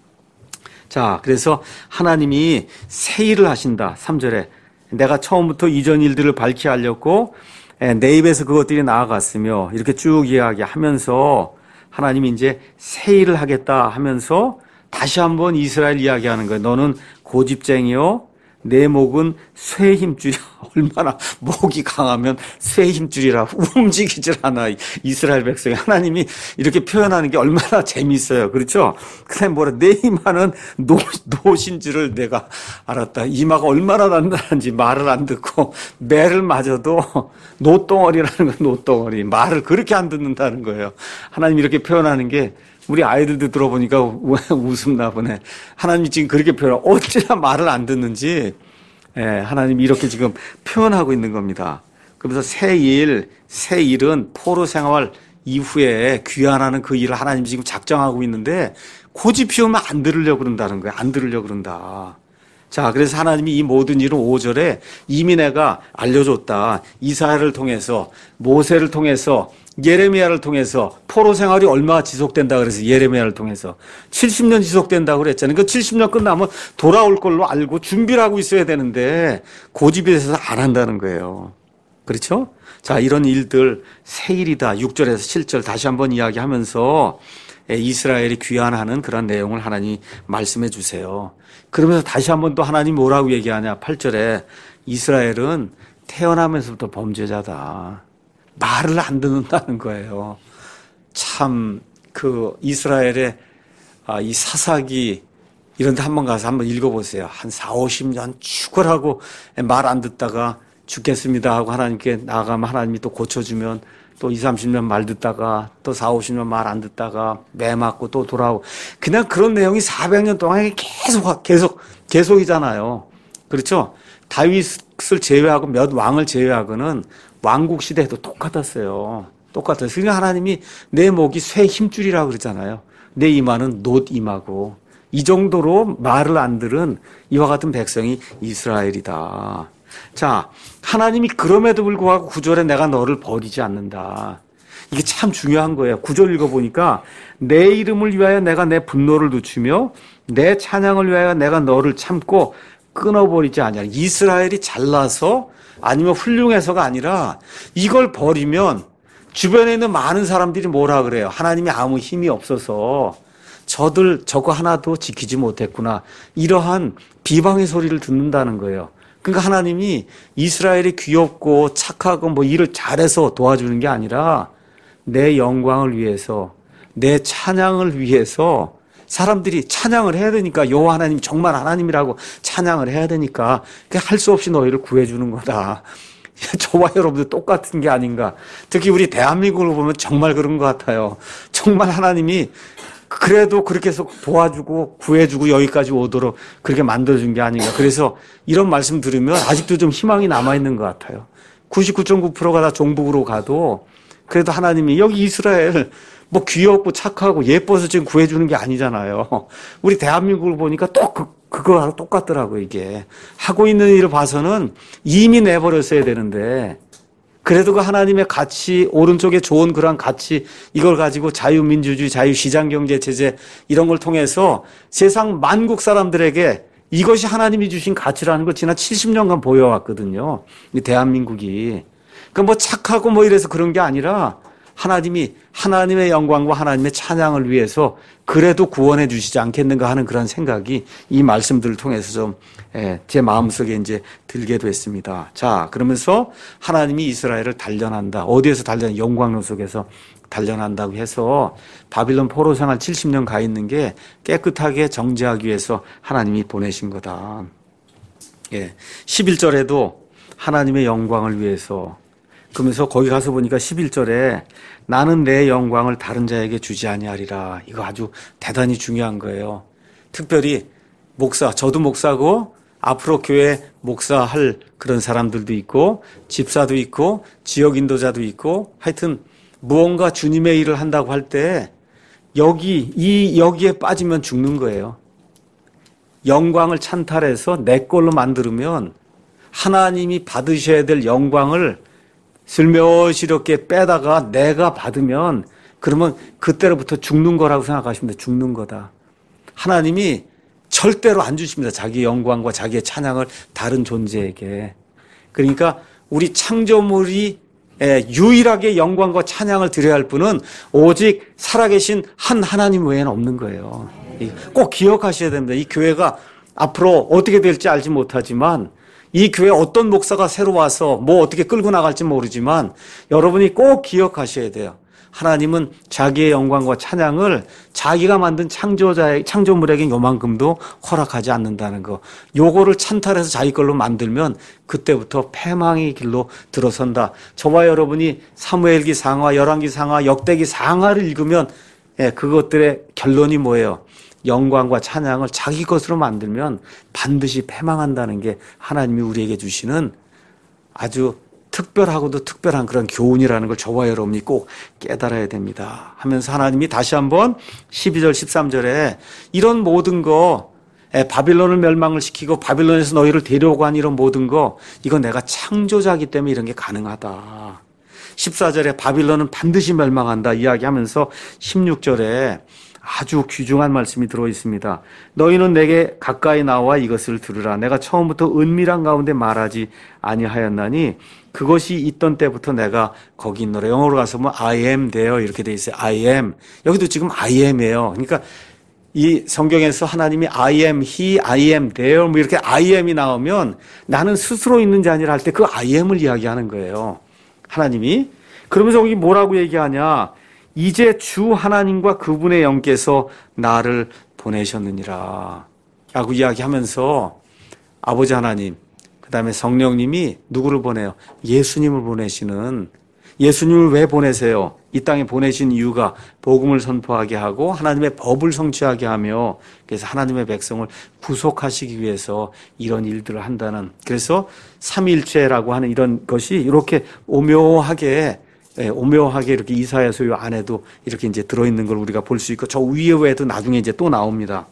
자, 그래서 하나님이 새 일을 하신다. 3절에 내가 처음부터 이전 일들을 밝히 알렸고 내 입에서 그것들이 나아갔으며, 이렇게 쭉 이야기하면서 하나님이 이제 새 일을 하겠다 하면서 다시 한번 이스라엘 이야기하는 거예요. 너는 고집쟁이요, 내 목은 쇠의 힘줄이야. 얼마나 목이 강하면 쇠의 힘줄이라 움직이질 않아. 이스라엘 백성이. 하나님이 이렇게 표현하는 게 얼마나 재미있어요. 그렇죠? 그다음에 뭐라, 내 이마는 노신 줄을 내가 알았다. 이마가 얼마나 단단한지 말을 안 듣고, 매를 맞아도 노덩어리라는 건 노덩어리. 말을 그렇게 안 듣는다는 거예요. 하나님이 이렇게 표현하는 게 우리 아이들도 들어보니까 웃음 나보네. 하나님이 지금 그렇게 표현하고 어찌나 말을 안 듣는지, 하나님이 이렇게 지금 표현하고 있는 겁니다. 그러면서 새 일은 포로 생활 이후에 귀환하는 그 일을 하나님이 지금 작정하고 있는데, 고집 피우면 안 들으려고 그런다는 거예요. 안 들으려고 그런다. 자, 그래서 하나님이 이 모든 일은 5절에 이미 내가 알려줬다. 이사야를 통해서, 모세를 통해서 예레미야를 통해서 포로 생활이 얼마나 지속된다 그래서 예레미야를 통해서 70년 지속된다고 그랬잖아요. 그 70년 끝나면 돌아올 걸로 알고 준비를 하고 있어야 되는데 고집이 있어서 안 한다는 거예요. 그렇죠? 자, 이런 일들 세일이다. 6절에서 7절 다시 한번 이야기하면서 이스라엘이 귀환하는 그런 내용을 하나님이 말씀해 주세요. 그러면서 다시 한번 또 하나님 뭐라고 얘기하냐. 8절에 이스라엘은 태어나면서부터 범죄자다. 말을 안 듣는다는 거예요. 참 그 이스라엘의 이 사사기 이런 데 한번 가서 한번 읽어보세요. 한 4, 50년 축월하고 말 안 듣다가 죽겠습니다 하고 하나님께 나가면 하나님이 또 고쳐주면 또 2, 30년 말 듣다가 또 4, 50년 말 안 듣다가 매 맞고 또 돌아오고 그냥 그런 내용이 400년 동안 계속이잖아요. 그렇죠? 다윗을 제외하고 몇 왕을 제외하고는 왕국 시대에도 똑같았어요. 똑같았어요. 그러니까 하나님이 내 목이 쇠 힘줄이라고 그러잖아요. 내 이마는 놋 이마고 이 정도로 말을 안 들은 이와 같은 백성이 이스라엘이다. 자, 하나님이 그럼에도 불구하고 9절에 내가 너를 버리지 않는다. 이게 참 중요한 거예요. 9절 읽어보니까 내 이름을 위하여 내가 내 분노를 늦추며 내 찬양을 위하여 내가 너를 참고 끊어버리지 않냐. 이스라엘이 잘나서 아니면 훌륭해서가 아니라 이걸 버리면 주변에 있는 많은 사람들이 뭐라 그래요. 하나님이 아무 힘이 없어서 저들 저거 하나도 지키지 못했구나. 이러한 비방의 소리를 듣는다는 거예요. 그러니까 하나님이 이스라엘이 귀엽고 착하고 뭐 일을 잘해서 도와주는 게 아니라 내 영광을 위해서 내 찬양을 위해서 사람들이 찬양을 해야 되니까 여호와 하나님 정말 하나님이라고 찬양을 해야 되니까 할 수 없이 너희를 구해주는 거다. 저와 여러분들 똑같은 게 아닌가. 특히 우리 대한민국을 보면 정말 그런 것 같아요. 정말 하나님이 그래도 그렇게 해서 도와주고 구해주고 여기까지 오도록 그렇게 만들어준 게 아닌가. 그래서 이런 말씀 들으면 아직도 좀 희망이 남아있는 것 같아요. 99.9%가 다 종북으로 가도 그래도 하나님이 여기 이스라엘 뭐 귀엽고 착하고 예뻐서 지금 구해주는 게 아니잖아요. 우리 대한민국을 보니까 또 그거하고 똑같더라고요, 이게. 하고 있는 일을 봐서는 이미 내버렸어야 되는데 그래도 그 하나님의 가치, 오른쪽에 좋은 그런 가치, 이걸 가지고 자유민주주의, 자유시장경제 체제 이런 걸 통해서 세상 만국 사람들에게 이것이 하나님이 주신 가치라는 걸 지난 70년간 보여왔거든요. 이 대한민국이. 그러니까 뭐 착하고 뭐 이래서 그런 게 아니라 하나님이 하나님의 영광과 하나님의 찬양을 위해서 그래도 구원해 주시지 않겠는가 하는 그런 생각이 이 말씀들을 통해서 좀 제 마음속에 이제 들게 됐습니다. 자, 그러면서 하나님이 이스라엘을 단련한다. 어디에서 단련? 영광로 속에서 단련한다고 해서 바빌론 포로 생활 70년 가 있는 게 깨끗하게 정죄하기 위해서 하나님이 보내신 거다. 11절에도 하나님의 영광을 위해서 그러면서 거기 가서 보니까 11절에 나는 내 영광을 다른 자에게 주지 아니하리라. 이거 아주 대단히 중요한 거예요. 특별히 목사, 저도 목사고 앞으로 교회 목사할 그런 사람들도 있고 집사도 있고 지역 인도자도 있고 하여튼 무언가 주님의 일을 한다고 할 때 여기에 빠지면 죽는 거예요. 영광을 찬탈해서 내 걸로 만들면 하나님이 받으셔야 될 영광을 슬며시 이렇게 빼다가 내가 받으면 그러면 그때로부터 죽는 거라고 생각하시면 돼요. 죽는 거다. 하나님이 절대로 안 주십니다. 자기 영광과 자기의 찬양을 다른 존재에게. 그러니까 우리 창조물이 유일하게 영광과 찬양을 드려야 할 분은 오직 살아계신 한 하나님 외에는 없는 거예요. 꼭 기억하셔야 됩니다. 이 교회가 앞으로 어떻게 될지 알지 못하지만 이 교회 어떤 목사가 새로 와서 뭐 어떻게 끌고 나갈지 모르지만 여러분이 꼭 기억하셔야 돼요. 하나님은 자기의 영광과 찬양을 자기가 만든 창조물에게 요만큼도 허락하지 않는다는 거. 요거를 찬탈해서 자기 걸로 만들면 그때부터 패망의 길로 들어선다. 저와 여러분이 사무엘기 상하, 열왕기 상하, 역대기 상하를 읽으면 그것들의 결론이 뭐예요? 영광과 찬양을 자기 것으로 만들면 반드시 패망한다는 게 하나님이 우리에게 주시는 아주 특별하고도 특별한 그런 교훈이라는 걸 저와 여러분이 꼭 깨달아야 됩니다. 하면서 하나님이 다시 한번 12절 13절에 이런 모든 거 바빌론을 멸망을 시키고 바빌론에서 너희를 데려오고 한 이런 모든 거 이건 내가 창조자이기 때문에 이런 게 가능하다. 14절에 바빌론은 반드시 멸망한다 이야기하면서 16절에 아주 귀중한 말씀이 들어 있습니다. 너희는 내게 가까이 나와 이것을 들으라. 내가 처음부터 은밀한 가운데 말하지 아니하였나니 그것이 있던 때부터 내가 거기 있노라. 영어로 가서 뭐 I am there 이렇게 돼 있어요. I am. 여기도 지금 I am이에요. 그러니까 이 성경에서 하나님이 I am he, I am there 뭐 이렇게 I am이 나오면 나는 스스로 있는 자 아니라 할 때 그 I am을 이야기하는 거예요. 하나님이. 그러면서 여기 뭐라고 얘기하냐. 이제 주 하나님과 그분의 영께서 나를 보내셨느니라 라고 이야기하면서 아버지 하나님, 그 다음에 성령님이 누구를 보내요? 예수님을 보내시는, 예수님을 왜 보내세요? 이 땅에 보내신 이유가 복음을 선포하게 하고 하나님의 법을 성취하게 하며 그래서 하나님의 백성을 구속하시기 위해서 이런 일들을 한다는, 그래서 삼위일체라고 하는 이런 것이 이렇게 오묘하게 이렇게 이사야서 요 안에도 이렇게 이제 들어있는 걸 우리가 볼 수 있고 저 위에도 나중에 이제 또 나옵니다.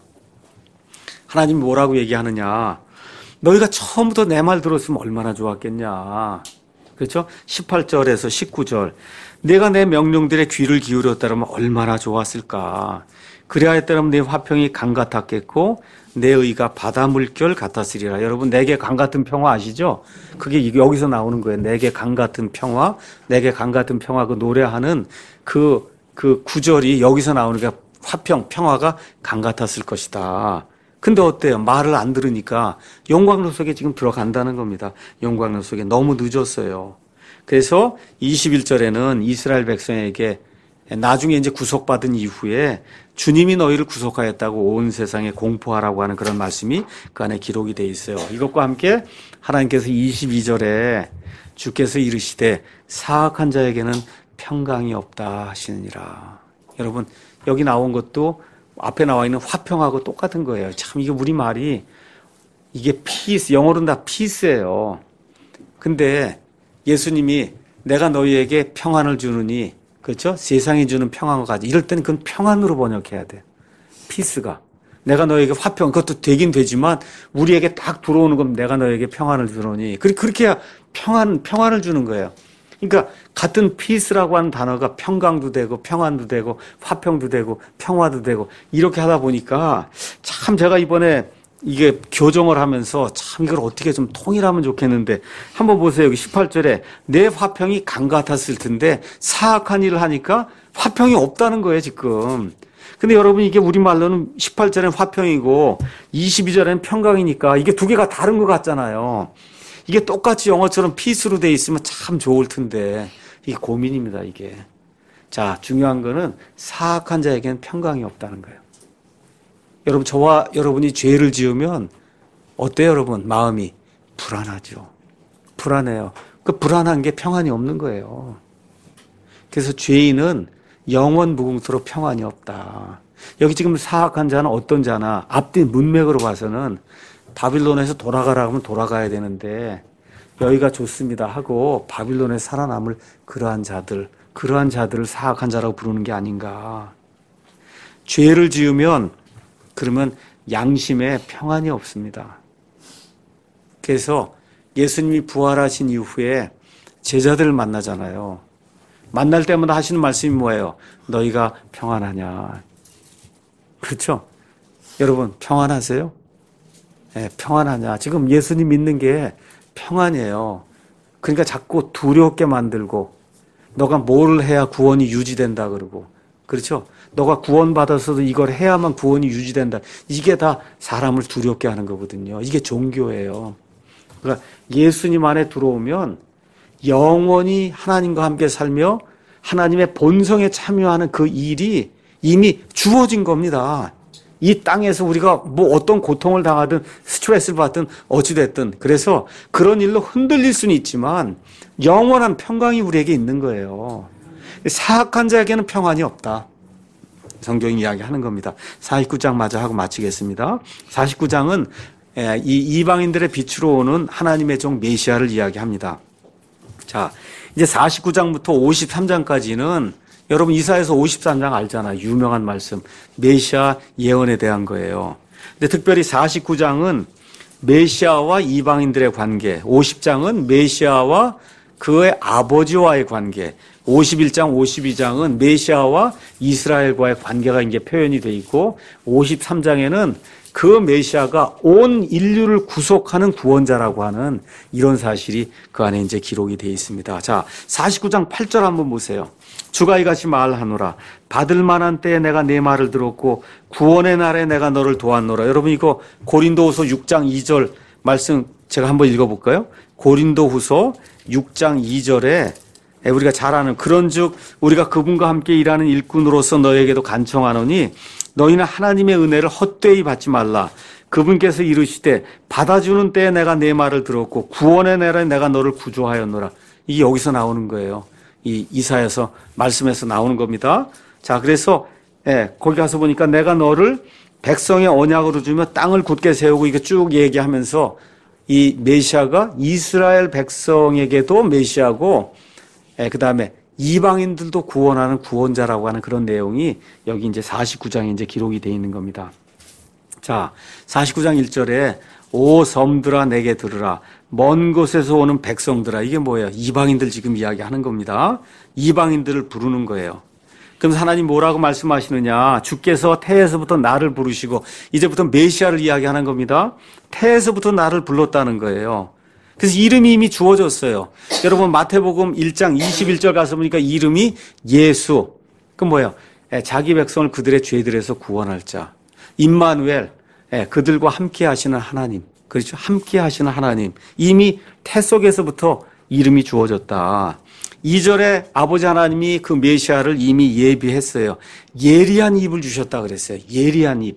하나님이 뭐라고 얘기하느냐. 너희가 처음부터 내 말 들었으면 얼마나 좋았겠냐. 그렇죠? 18절에서 19절. 내가 내 명령들의 귀를 기울였다면 얼마나 좋았을까. 그래야 했다면 내 화평이 강 같았겠고 내 의가 바다 물결 같았으리라. 여러분 내게 강 같은 평화 아시죠? 그게 여기서 나오는 거예요. 내게 강 같은 평화, 내게 강 같은 평화 그 노래하는 그 구절이 여기서 나오는 게 화평, 평화가 강 같았을 것이다. 근데 어때요? 말을 안 들으니까 영광로 속에 지금 들어간다는 겁니다. 영광로 속에 너무 늦었어요. 그래서 21절에는 이스라엘 백성에게 나중에 이제 구속받은 이후에 주님이 너희를 구속하였다고 온 세상에 공포하라고 하는 그런 말씀이 그 안에 기록이 되어 있어요. 이것과 함께 하나님께서 22절에 주께서 이르시되 사악한 자에게는 평강이 없다 하시느니라. 여러분 여기 나온 것도 앞에 나와 있는 화평하고 똑같은 거예요. 참 이게 우리말이 이게 피스, 영어로는 다 피스예요. 근데 예수님이 내가 너희에게 평안을 주느니 그렇죠? 세상이 주는 평안과 같이. 이럴 때는 그건 평안으로 번역해야 돼. 피스가. 내가 너에게 화평, 그것도 되긴 되지만 우리에게 딱 들어오는 건 내가 너에게 평안을 주노니. 그렇게 해야 평안을 주는 거예요. 그러니까 같은 피스라고 하는 단어가 평강도 되고 평안도 되고 화평도 되고 평화도 되고 이렇게 하다 보니까 참 제가 이번에 이게 교정을 하면서 참 이걸 어떻게 좀 통일하면 좋겠는데 한번 보세요. 여기 18절에 내 화평이 강 같았을 텐데 사악한 일을 하니까 화평이 없다는 거예요 지금. 근데 여러분 이게 우리말로는 18절엔 화평이고 22절엔 평강이니까 이게 두 개가 다른 것 같잖아요. 이게 똑같이 영어처럼 피스로 돼 있으면 참 좋을 텐데 이게 고민입니다 이게. 자 중요한 거는 사악한 자에게는 평강이 없다는 거예요. 여러분 저와 여러분이 죄를 지으면 어때요 여러분? 마음이 불안하죠. 불안해요. 그 불안한 게 평안이 없는 거예요. 그래서 죄인은 영원 무궁토로 평안이 없다. 여기 지금 사악한 자는 어떤 자나 앞뒤 문맥으로 봐서는 바빌론에서 돌아가라 하면 돌아가야 되는데 여기가 좋습니다 하고 바빌론에 살아남을 그러한 자들을 사악한 자라고 부르는 게 아닌가. 죄를 지으면 그러면 양심에 평안이 없습니다. 그래서 예수님이 부활하신 이후에 제자들을 만나잖아요. 만날 때마다 하시는 말씀이 뭐예요? 너희가 평안하냐. 그렇죠? 여러분 평안하세요? 네, 평안하냐. 지금 예수님 믿는 게 평안이에요. 그러니까 자꾸 두렵게 만들고 너가 뭘 해야 구원이 유지된다 그러고 그렇죠? 너가 구원받아서도 이걸 해야만 구원이 유지된다. 이게 다 사람을 두렵게 하는 거거든요. 이게 종교예요. 그러니까 예수님 안에 들어오면 영원히 하나님과 함께 살며 하나님의 본성에 참여하는 그 일이 이미 주어진 겁니다. 이 땅에서 우리가 뭐 어떤 고통을 당하든 스트레스를 받든 어찌됐든 그래서 그런 일로 흔들릴 수는 있지만 영원한 평강이 우리에게 있는 거예요. 사악한 자에게는 평안이 없다. 성경이 이야기하는 겁니다. 49장 마저 하고 마치겠습니다. 49장은 이 이방인들의 빛으로 오는 하나님의 종 메시아를 이야기합니다. 자, 이제 49장부터 53장까지는 여러분 이사야서 53장 알잖아요. 유명한 말씀. 메시아 예언에 대한 거예요. 근데 특별히 49장은 메시아와 이방인들의 관계, 50장은 메시아와 그의 아버지와의 관계. 51장, 52장은 메시아와 이스라엘과의 관계가 이제 표현이 돼 있고 53장에는 그 메시아가 온 인류를 구속하는 구원자라고 하는 이런 사실이 그 안에 이제 기록이 되어 있습니다. 자, 49장 8절 한번 보세요. 주가 이같이 말하노라. 받을 만한 때에 내가 내 말을 들었고 구원의 날에 내가 너를 도왔노라. 여러분 이거 고린도후서 6장 2절 말씀 제가 한번 읽어볼까요? 고린도후서 6장 2절에 우리가 잘 아는 그런즉 우리가 그분과 함께 일하는 일꾼으로서 너에게도 간청하노니 너희는 하나님의 은혜를 헛되이 받지 말라. 그분께서 이르시되 받아주는 때에 내가 내 말을 들었고 구원의 날에 내가 너를 구조하였노라. 이게 여기서 나오는 거예요. 이 이사야서 말씀에서 나오는 겁니다. 자, 그래서 거기 가서 보니까 내가 너를 백성의 언약으로 주며 땅을 굳게 세우고 이거 쭉 얘기하면서 이 메시아가 이스라엘 백성에게도 메시아고 그 다음에 이방인들도 구원하는 구원자라고 하는 그런 내용이 여기 이제 49장에 이제 기록이 되어 있는 겁니다. 자, 49장 1절에 오 섬들아 내게 들으라. 먼 곳에서 오는 백성들아. 이게 뭐예요? 이방인들 지금 이야기하는 겁니다. 이방인들을 부르는 거예요. 그럼 하나님 뭐라고 말씀하시느냐? 주께서 태에서부터 나를 부르시고 이제부터 메시아를 이야기하는 겁니다. 태에서부터 나를 불렀다는 거예요. 그래서 이름이 이미 주어졌어요. 여러분 마태복음 1장 21절 가서 보니까 이름이 예수. 그 뭐예요? 자기 백성을 그들의 죄들에서 구원할 자. 임마누엘. 그들과 함께 하시는 하나님. 그렇죠? 함께 하시는 하나님. 이미 태 속에서부터 이름이 주어졌다. 2절에 아버지 하나님이 그 메시아를 이미 예비했어요. 예리한 입을 주셨다 그랬어요. 예리한 입.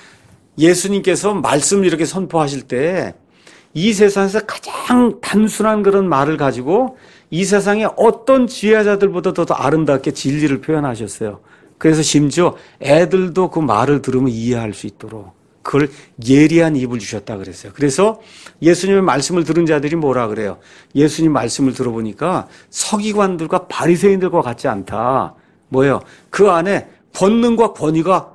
예수님께서 말씀을 이렇게 선포하실 때 이 세상에서 가장 단순한 그런 말을 가지고 이 세상의 어떤 지혜자들보다 더 아름답게 진리를 표현하셨어요. 그래서 심지어 애들도 그 말을 들으면 이해할 수 있도록 그걸 예리한 입을 주셨다 그랬어요. 그래서 예수님의 말씀을 들은 자들이 뭐라 그래요? 예수님 말씀을 들어보니까 서기관들과 바리새인들과 같지 않다. 뭐예요? 그 안에 권능과 권위가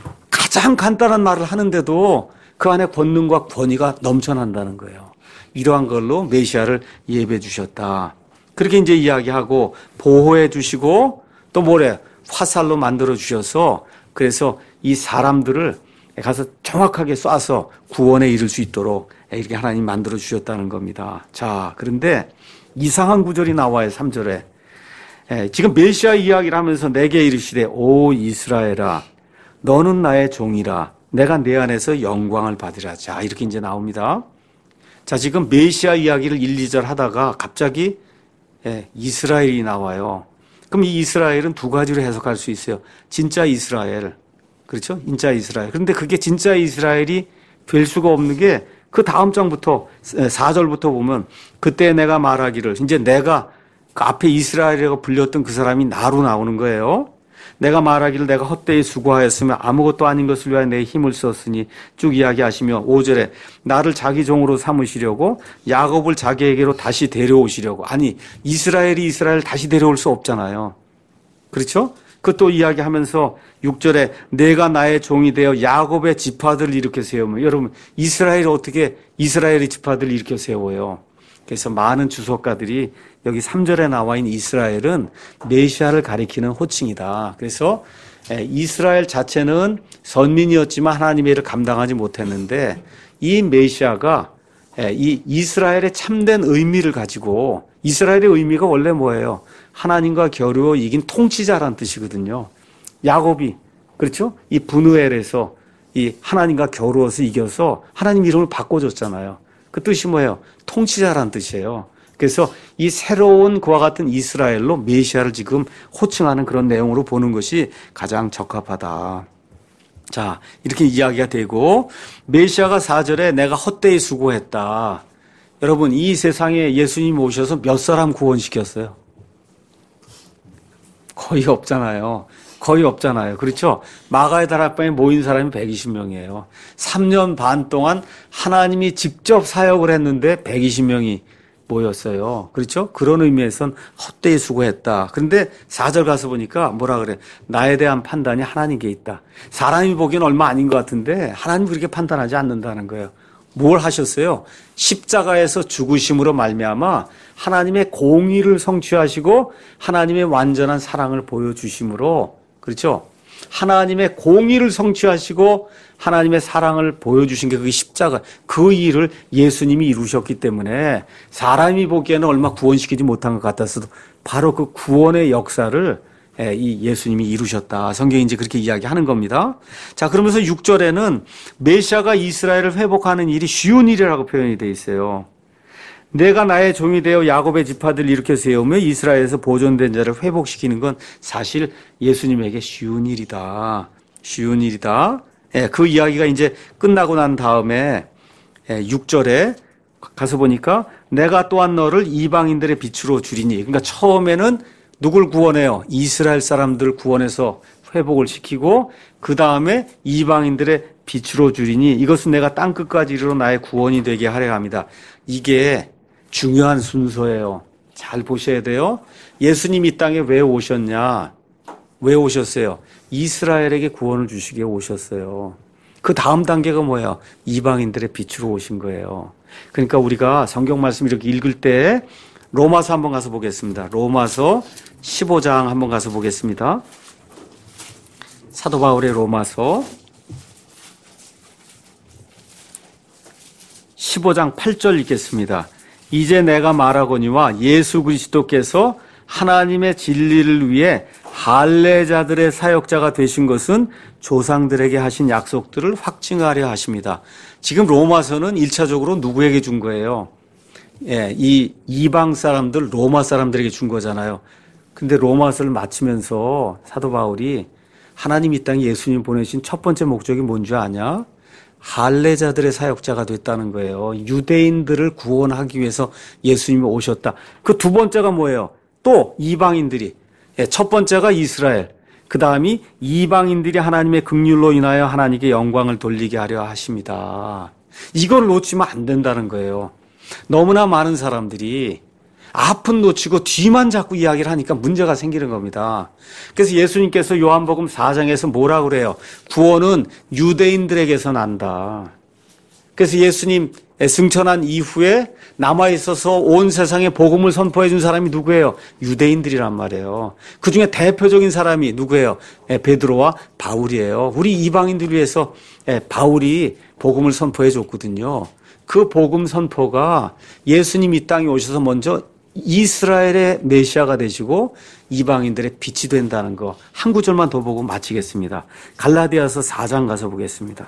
가장 간단한 말을 하는데도 그 안에 권능과 권위가 넘쳐난다는 거예요. 이러한 걸로 메시아를 예배해 주셨다. 그렇게 이제 이야기하고 보호해 주시고 또 뭐래? 화살로 만들어 주셔서 그래서 이 사람들을 가서 정확하게 쏴서 구원에 이를 수 있도록 이렇게 하나님 만들어 주셨다는 겁니다. 자, 그런데 이상한 구절이 나와요. 3절에. 지금 메시아 이야기를 하면서 내게 이르시되 오 이스라엘아 너는 나의 종이라 내가 내 안에서 영광을 받으라. 자, 이렇게 이제 나옵니다. 자, 지금 메시아 이야기를 1, 2절 하다가 갑자기 이스라엘이 나와요. 그럼 이 이스라엘은 두 가지로 해석할 수 있어요. 진짜 이스라엘. 그렇죠? 진짜 이스라엘. 그런데 그게 진짜 이스라엘이 될 수가 없는 게 그 다음 장부터 4절부터 보면 그때 내가 말하기를 이제 내가 그 앞에 이스라엘이라고 불렸던 그 사람이 나로 나오는 거예요. 내가 말하기를 내가 헛되이 수고하였으며 아무것도 아닌 것을 위하여 내 힘을 썼으니 쭉 이야기하시며 5절에 나를 자기 종으로 삼으시려고 야곱을 자기에게로 다시 데려오시려고. 아니 이스라엘이 이스라엘 다시 데려올 수 없잖아요. 그렇죠? 그것도 이야기하면서 6절에 내가 나의 종이 되어 야곱의 지파들을 일으켜 세우면 여러분 이스라엘이 어떻게 이스라엘의 지파들을 일으켜 세워요? 그래서 많은 주석가들이 여기 3절에 나와 있는 이스라엘은 메시아를 가리키는 호칭이다. 그래서 이스라엘 자체는 선민이었지만 하나님의 일을 감당하지 못했는데 이 메시아가 이 이스라엘의 참된 의미를 가지고 이스라엘의 의미가 원래 뭐예요? 하나님과 겨루어 이긴 통치자라는 뜻이거든요. 야곱이 그렇죠? 이 분우엘에서 이 하나님과 겨루어서 이겨서 하나님 이름을 바꿔줬잖아요. 그 뜻이 뭐예요? 통치자라는 뜻이에요. 그래서 이 새로운 그와 같은 이스라엘로 메시아를 지금 호칭하는 그런 내용으로 보는 것이 가장 적합하다. 자, 이렇게 이야기가 되고 메시아가 4절에 내가 헛되이 수고했다. 여러분 이 세상에 예수님 오셔서 몇 사람 구원시켰어요? 거의 없잖아요. 거의 없잖아요. 그렇죠? 마가의 다락방에 모인 사람이 120명이에요. 3년 반 동안 하나님이 직접 사역을 했는데 120명이 모였어요. 그렇죠? 그런 의미에선 헛되이 수고했다. 그런데 4절 가서 보니까 뭐라 그래? 나에 대한 판단이 하나님께 있다. 사람이 보기엔 얼마 아닌 것 같은데 하나님 그렇게 판단하지 않는다는 거예요. 뭘 하셨어요? 십자가에서 죽으심으로 말미암아 하나님의 공의를 성취하시고 하나님의 완전한 사랑을 보여주심으로, 그렇죠? 하나님의 공의를 성취하시고 하나님의 사랑을 보여주신 게 그 십자가, 그 일을 예수님이 이루셨기 때문에 사람이 보기에는 얼마 구원시키지 못한 것 같았어도 바로 그 구원의 역사를 이 예수님이 이루셨다. 성경이 이제 그렇게 이야기하는 겁니다. 자, 그러면서 6절에는 메시아가 이스라엘을 회복하는 일이 쉬운 일이라고 표현이 되어 있어요. 내가 나의 종이 되어 야곱의 지파들을 일으켜 세우며 이스라엘에서 보존된 자를 회복시키는 건 사실 예수님에게 쉬운 일이다. 쉬운 일이다. 그 이야기가 이제 끝나고 난 다음에 6절에 가서 보니까 내가 또한 너를 이방인들의 빛으로 주리니. 그러니까 처음에는 누굴 구원해요? 이스라엘 사람들을 구원해서 회복을 시키고 그 다음에 이방인들의 빛으로 주리니 이것은 내가 땅끝까지 이르러 나의 구원이 되게 하려 합니다. 이게 중요한 순서예요. 잘 보셔야 돼요. 예수님 이 땅에 왜 오셨냐? 왜 오셨어요? 이스라엘에게 구원을 주시기에 오셨어요. 그 다음 단계가 뭐예요? 이방인들의 빛으로 오신 거예요. 그러니까 우리가 성경 말씀 이렇게 읽을 때 로마서 한번 가서 보겠습니다. 로마서 15장 한번 가서 보겠습니다. 사도 바울의 로마서 15장 8절 읽겠습니다. 이제 내가 말하거니와 예수 그리스도께서 하나님의 진리를 위해 할례자들의 사역자가 되신 것은 조상들에게 하신 약속들을 확증하려 하십니다. 지금 로마서는 1차적으로 누구에게 준 거예요? 이 이방 사람들, 로마 사람들에게 준 거잖아요. 근데 로마서를 마치면서 사도 바울이 하나님 이 땅에 예수님 보내신 첫 번째 목적이 뭔지 아냐? 할례자들의 사역자가 됐다는 거예요. 유대인들을 구원하기 위해서 예수님이 오셨다. 그 두 번째가 뭐예요? 또 이방인들이. 첫 번째가 이스라엘. 그 다음이 이방인들이 하나님의 긍휼로 인하여 하나님께 영광을 돌리게 하려 하십니다. 이걸 놓치면 안 된다는 거예요. 너무나 많은 사람들이 앞은 놓치고 뒤만 자꾸 이야기를 하니까 문제가 생기는 겁니다. 그래서 예수님께서 요한복음 4장에서 뭐라고 그래요? 구원은 유대인들에게서 난다. 그래서 예수님 승천한 이후에 남아있어서 온 세상에 복음을 선포해 준 사람이 누구예요? 유대인들이란 말이에요. 그중에 대표적인 사람이 누구예요? 베드로와 바울이에요. 우리 이방인들 위해서 바울이 복음을 선포해 줬거든요. 그 복음 선포가 예수님 이 땅에 오셔서 먼저 이스라엘의 메시아가 되시고 이방인들의 빛이 된다는 거. 한 구절만 더 보고 마치겠습니다. 갈라디아서 4장 가서 보겠습니다.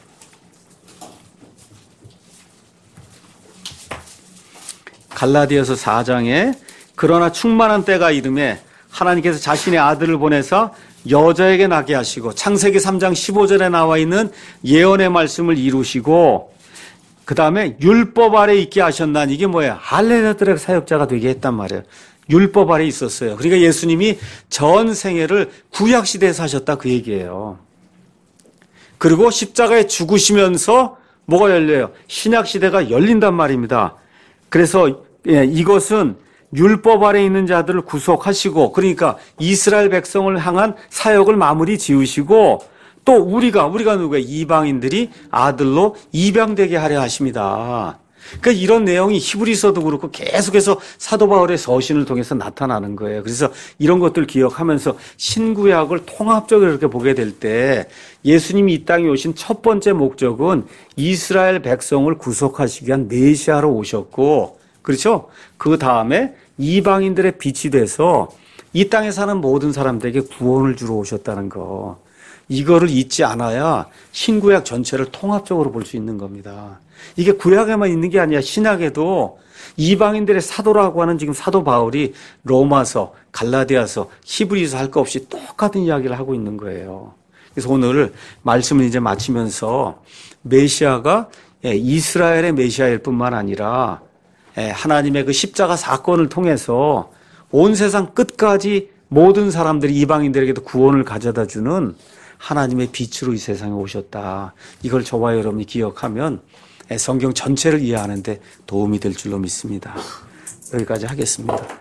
갈라디아서 4장에 그러나 충만한 때가 이름에 하나님께서 자신의 아들을 보내사 여자에게 나게 하시고 창세기 3장 15절에 나와 있는 예언의 말씀을 이루시고 그 다음에 율법 아래 있게 하셨나니 이게 뭐예요? 할례자들의 사역자가 되게 했단 말이에요. 율법 아래 있었어요. 그러니까 예수님이 전 생애를 구약시대에 사셨다 그 얘기예요. 그리고 십자가에 죽으시면서 뭐가 열려요? 신약시대가 열린단 말입니다. 그래서 이것은 율법 아래 있는 자들을 구속하시고 그러니까 이스라엘 백성을 향한 사역을 마무리 지으시고 또 우리가 누구예요? 이방인들이 아들로 입양되게 하려 하십니다. 그러니까 이런 내용이 히브리서도 그렇고 계속해서 사도 바울의 서신을 통해서 나타나는 거예요. 그래서 이런 것들 기억하면서 신구약을 통합적으로 이렇게 보게 될 때 예수님이 이 땅에 오신 첫 번째 목적은 이스라엘 백성을 구속하시기 위한 메시아로 오셨고 그렇죠? 그 다음에 이방인들의 빛이 돼서 이 땅에 사는 모든 사람들에게 구원을 주러 오셨다는 거. 이거를 잊지 않아야 신구약 전체를 통합적으로 볼 수 있는 겁니다. 이게 구약에만 있는 게 아니라 신약에도 이방인들의 사도라고 하는 지금 사도 바울이 로마서, 갈라디아서, 히브리서 할 거 없이 똑같은 이야기를 하고 있는 거예요. 그래서 오늘 말씀을 이제 마치면서 메시아가 이스라엘의 메시아일 뿐만 아니라 하나님의 그 십자가 사건을 통해서 온 세상 끝까지 모든 사람들이 이방인들에게도 구원을 가져다 주는 하나님의 빛으로 이 세상에 오셨다. 이걸 저와 여러분이 기억하면 성경 전체를 이해하는 데 도움이 될 줄로 믿습니다. 여기까지 하겠습니다.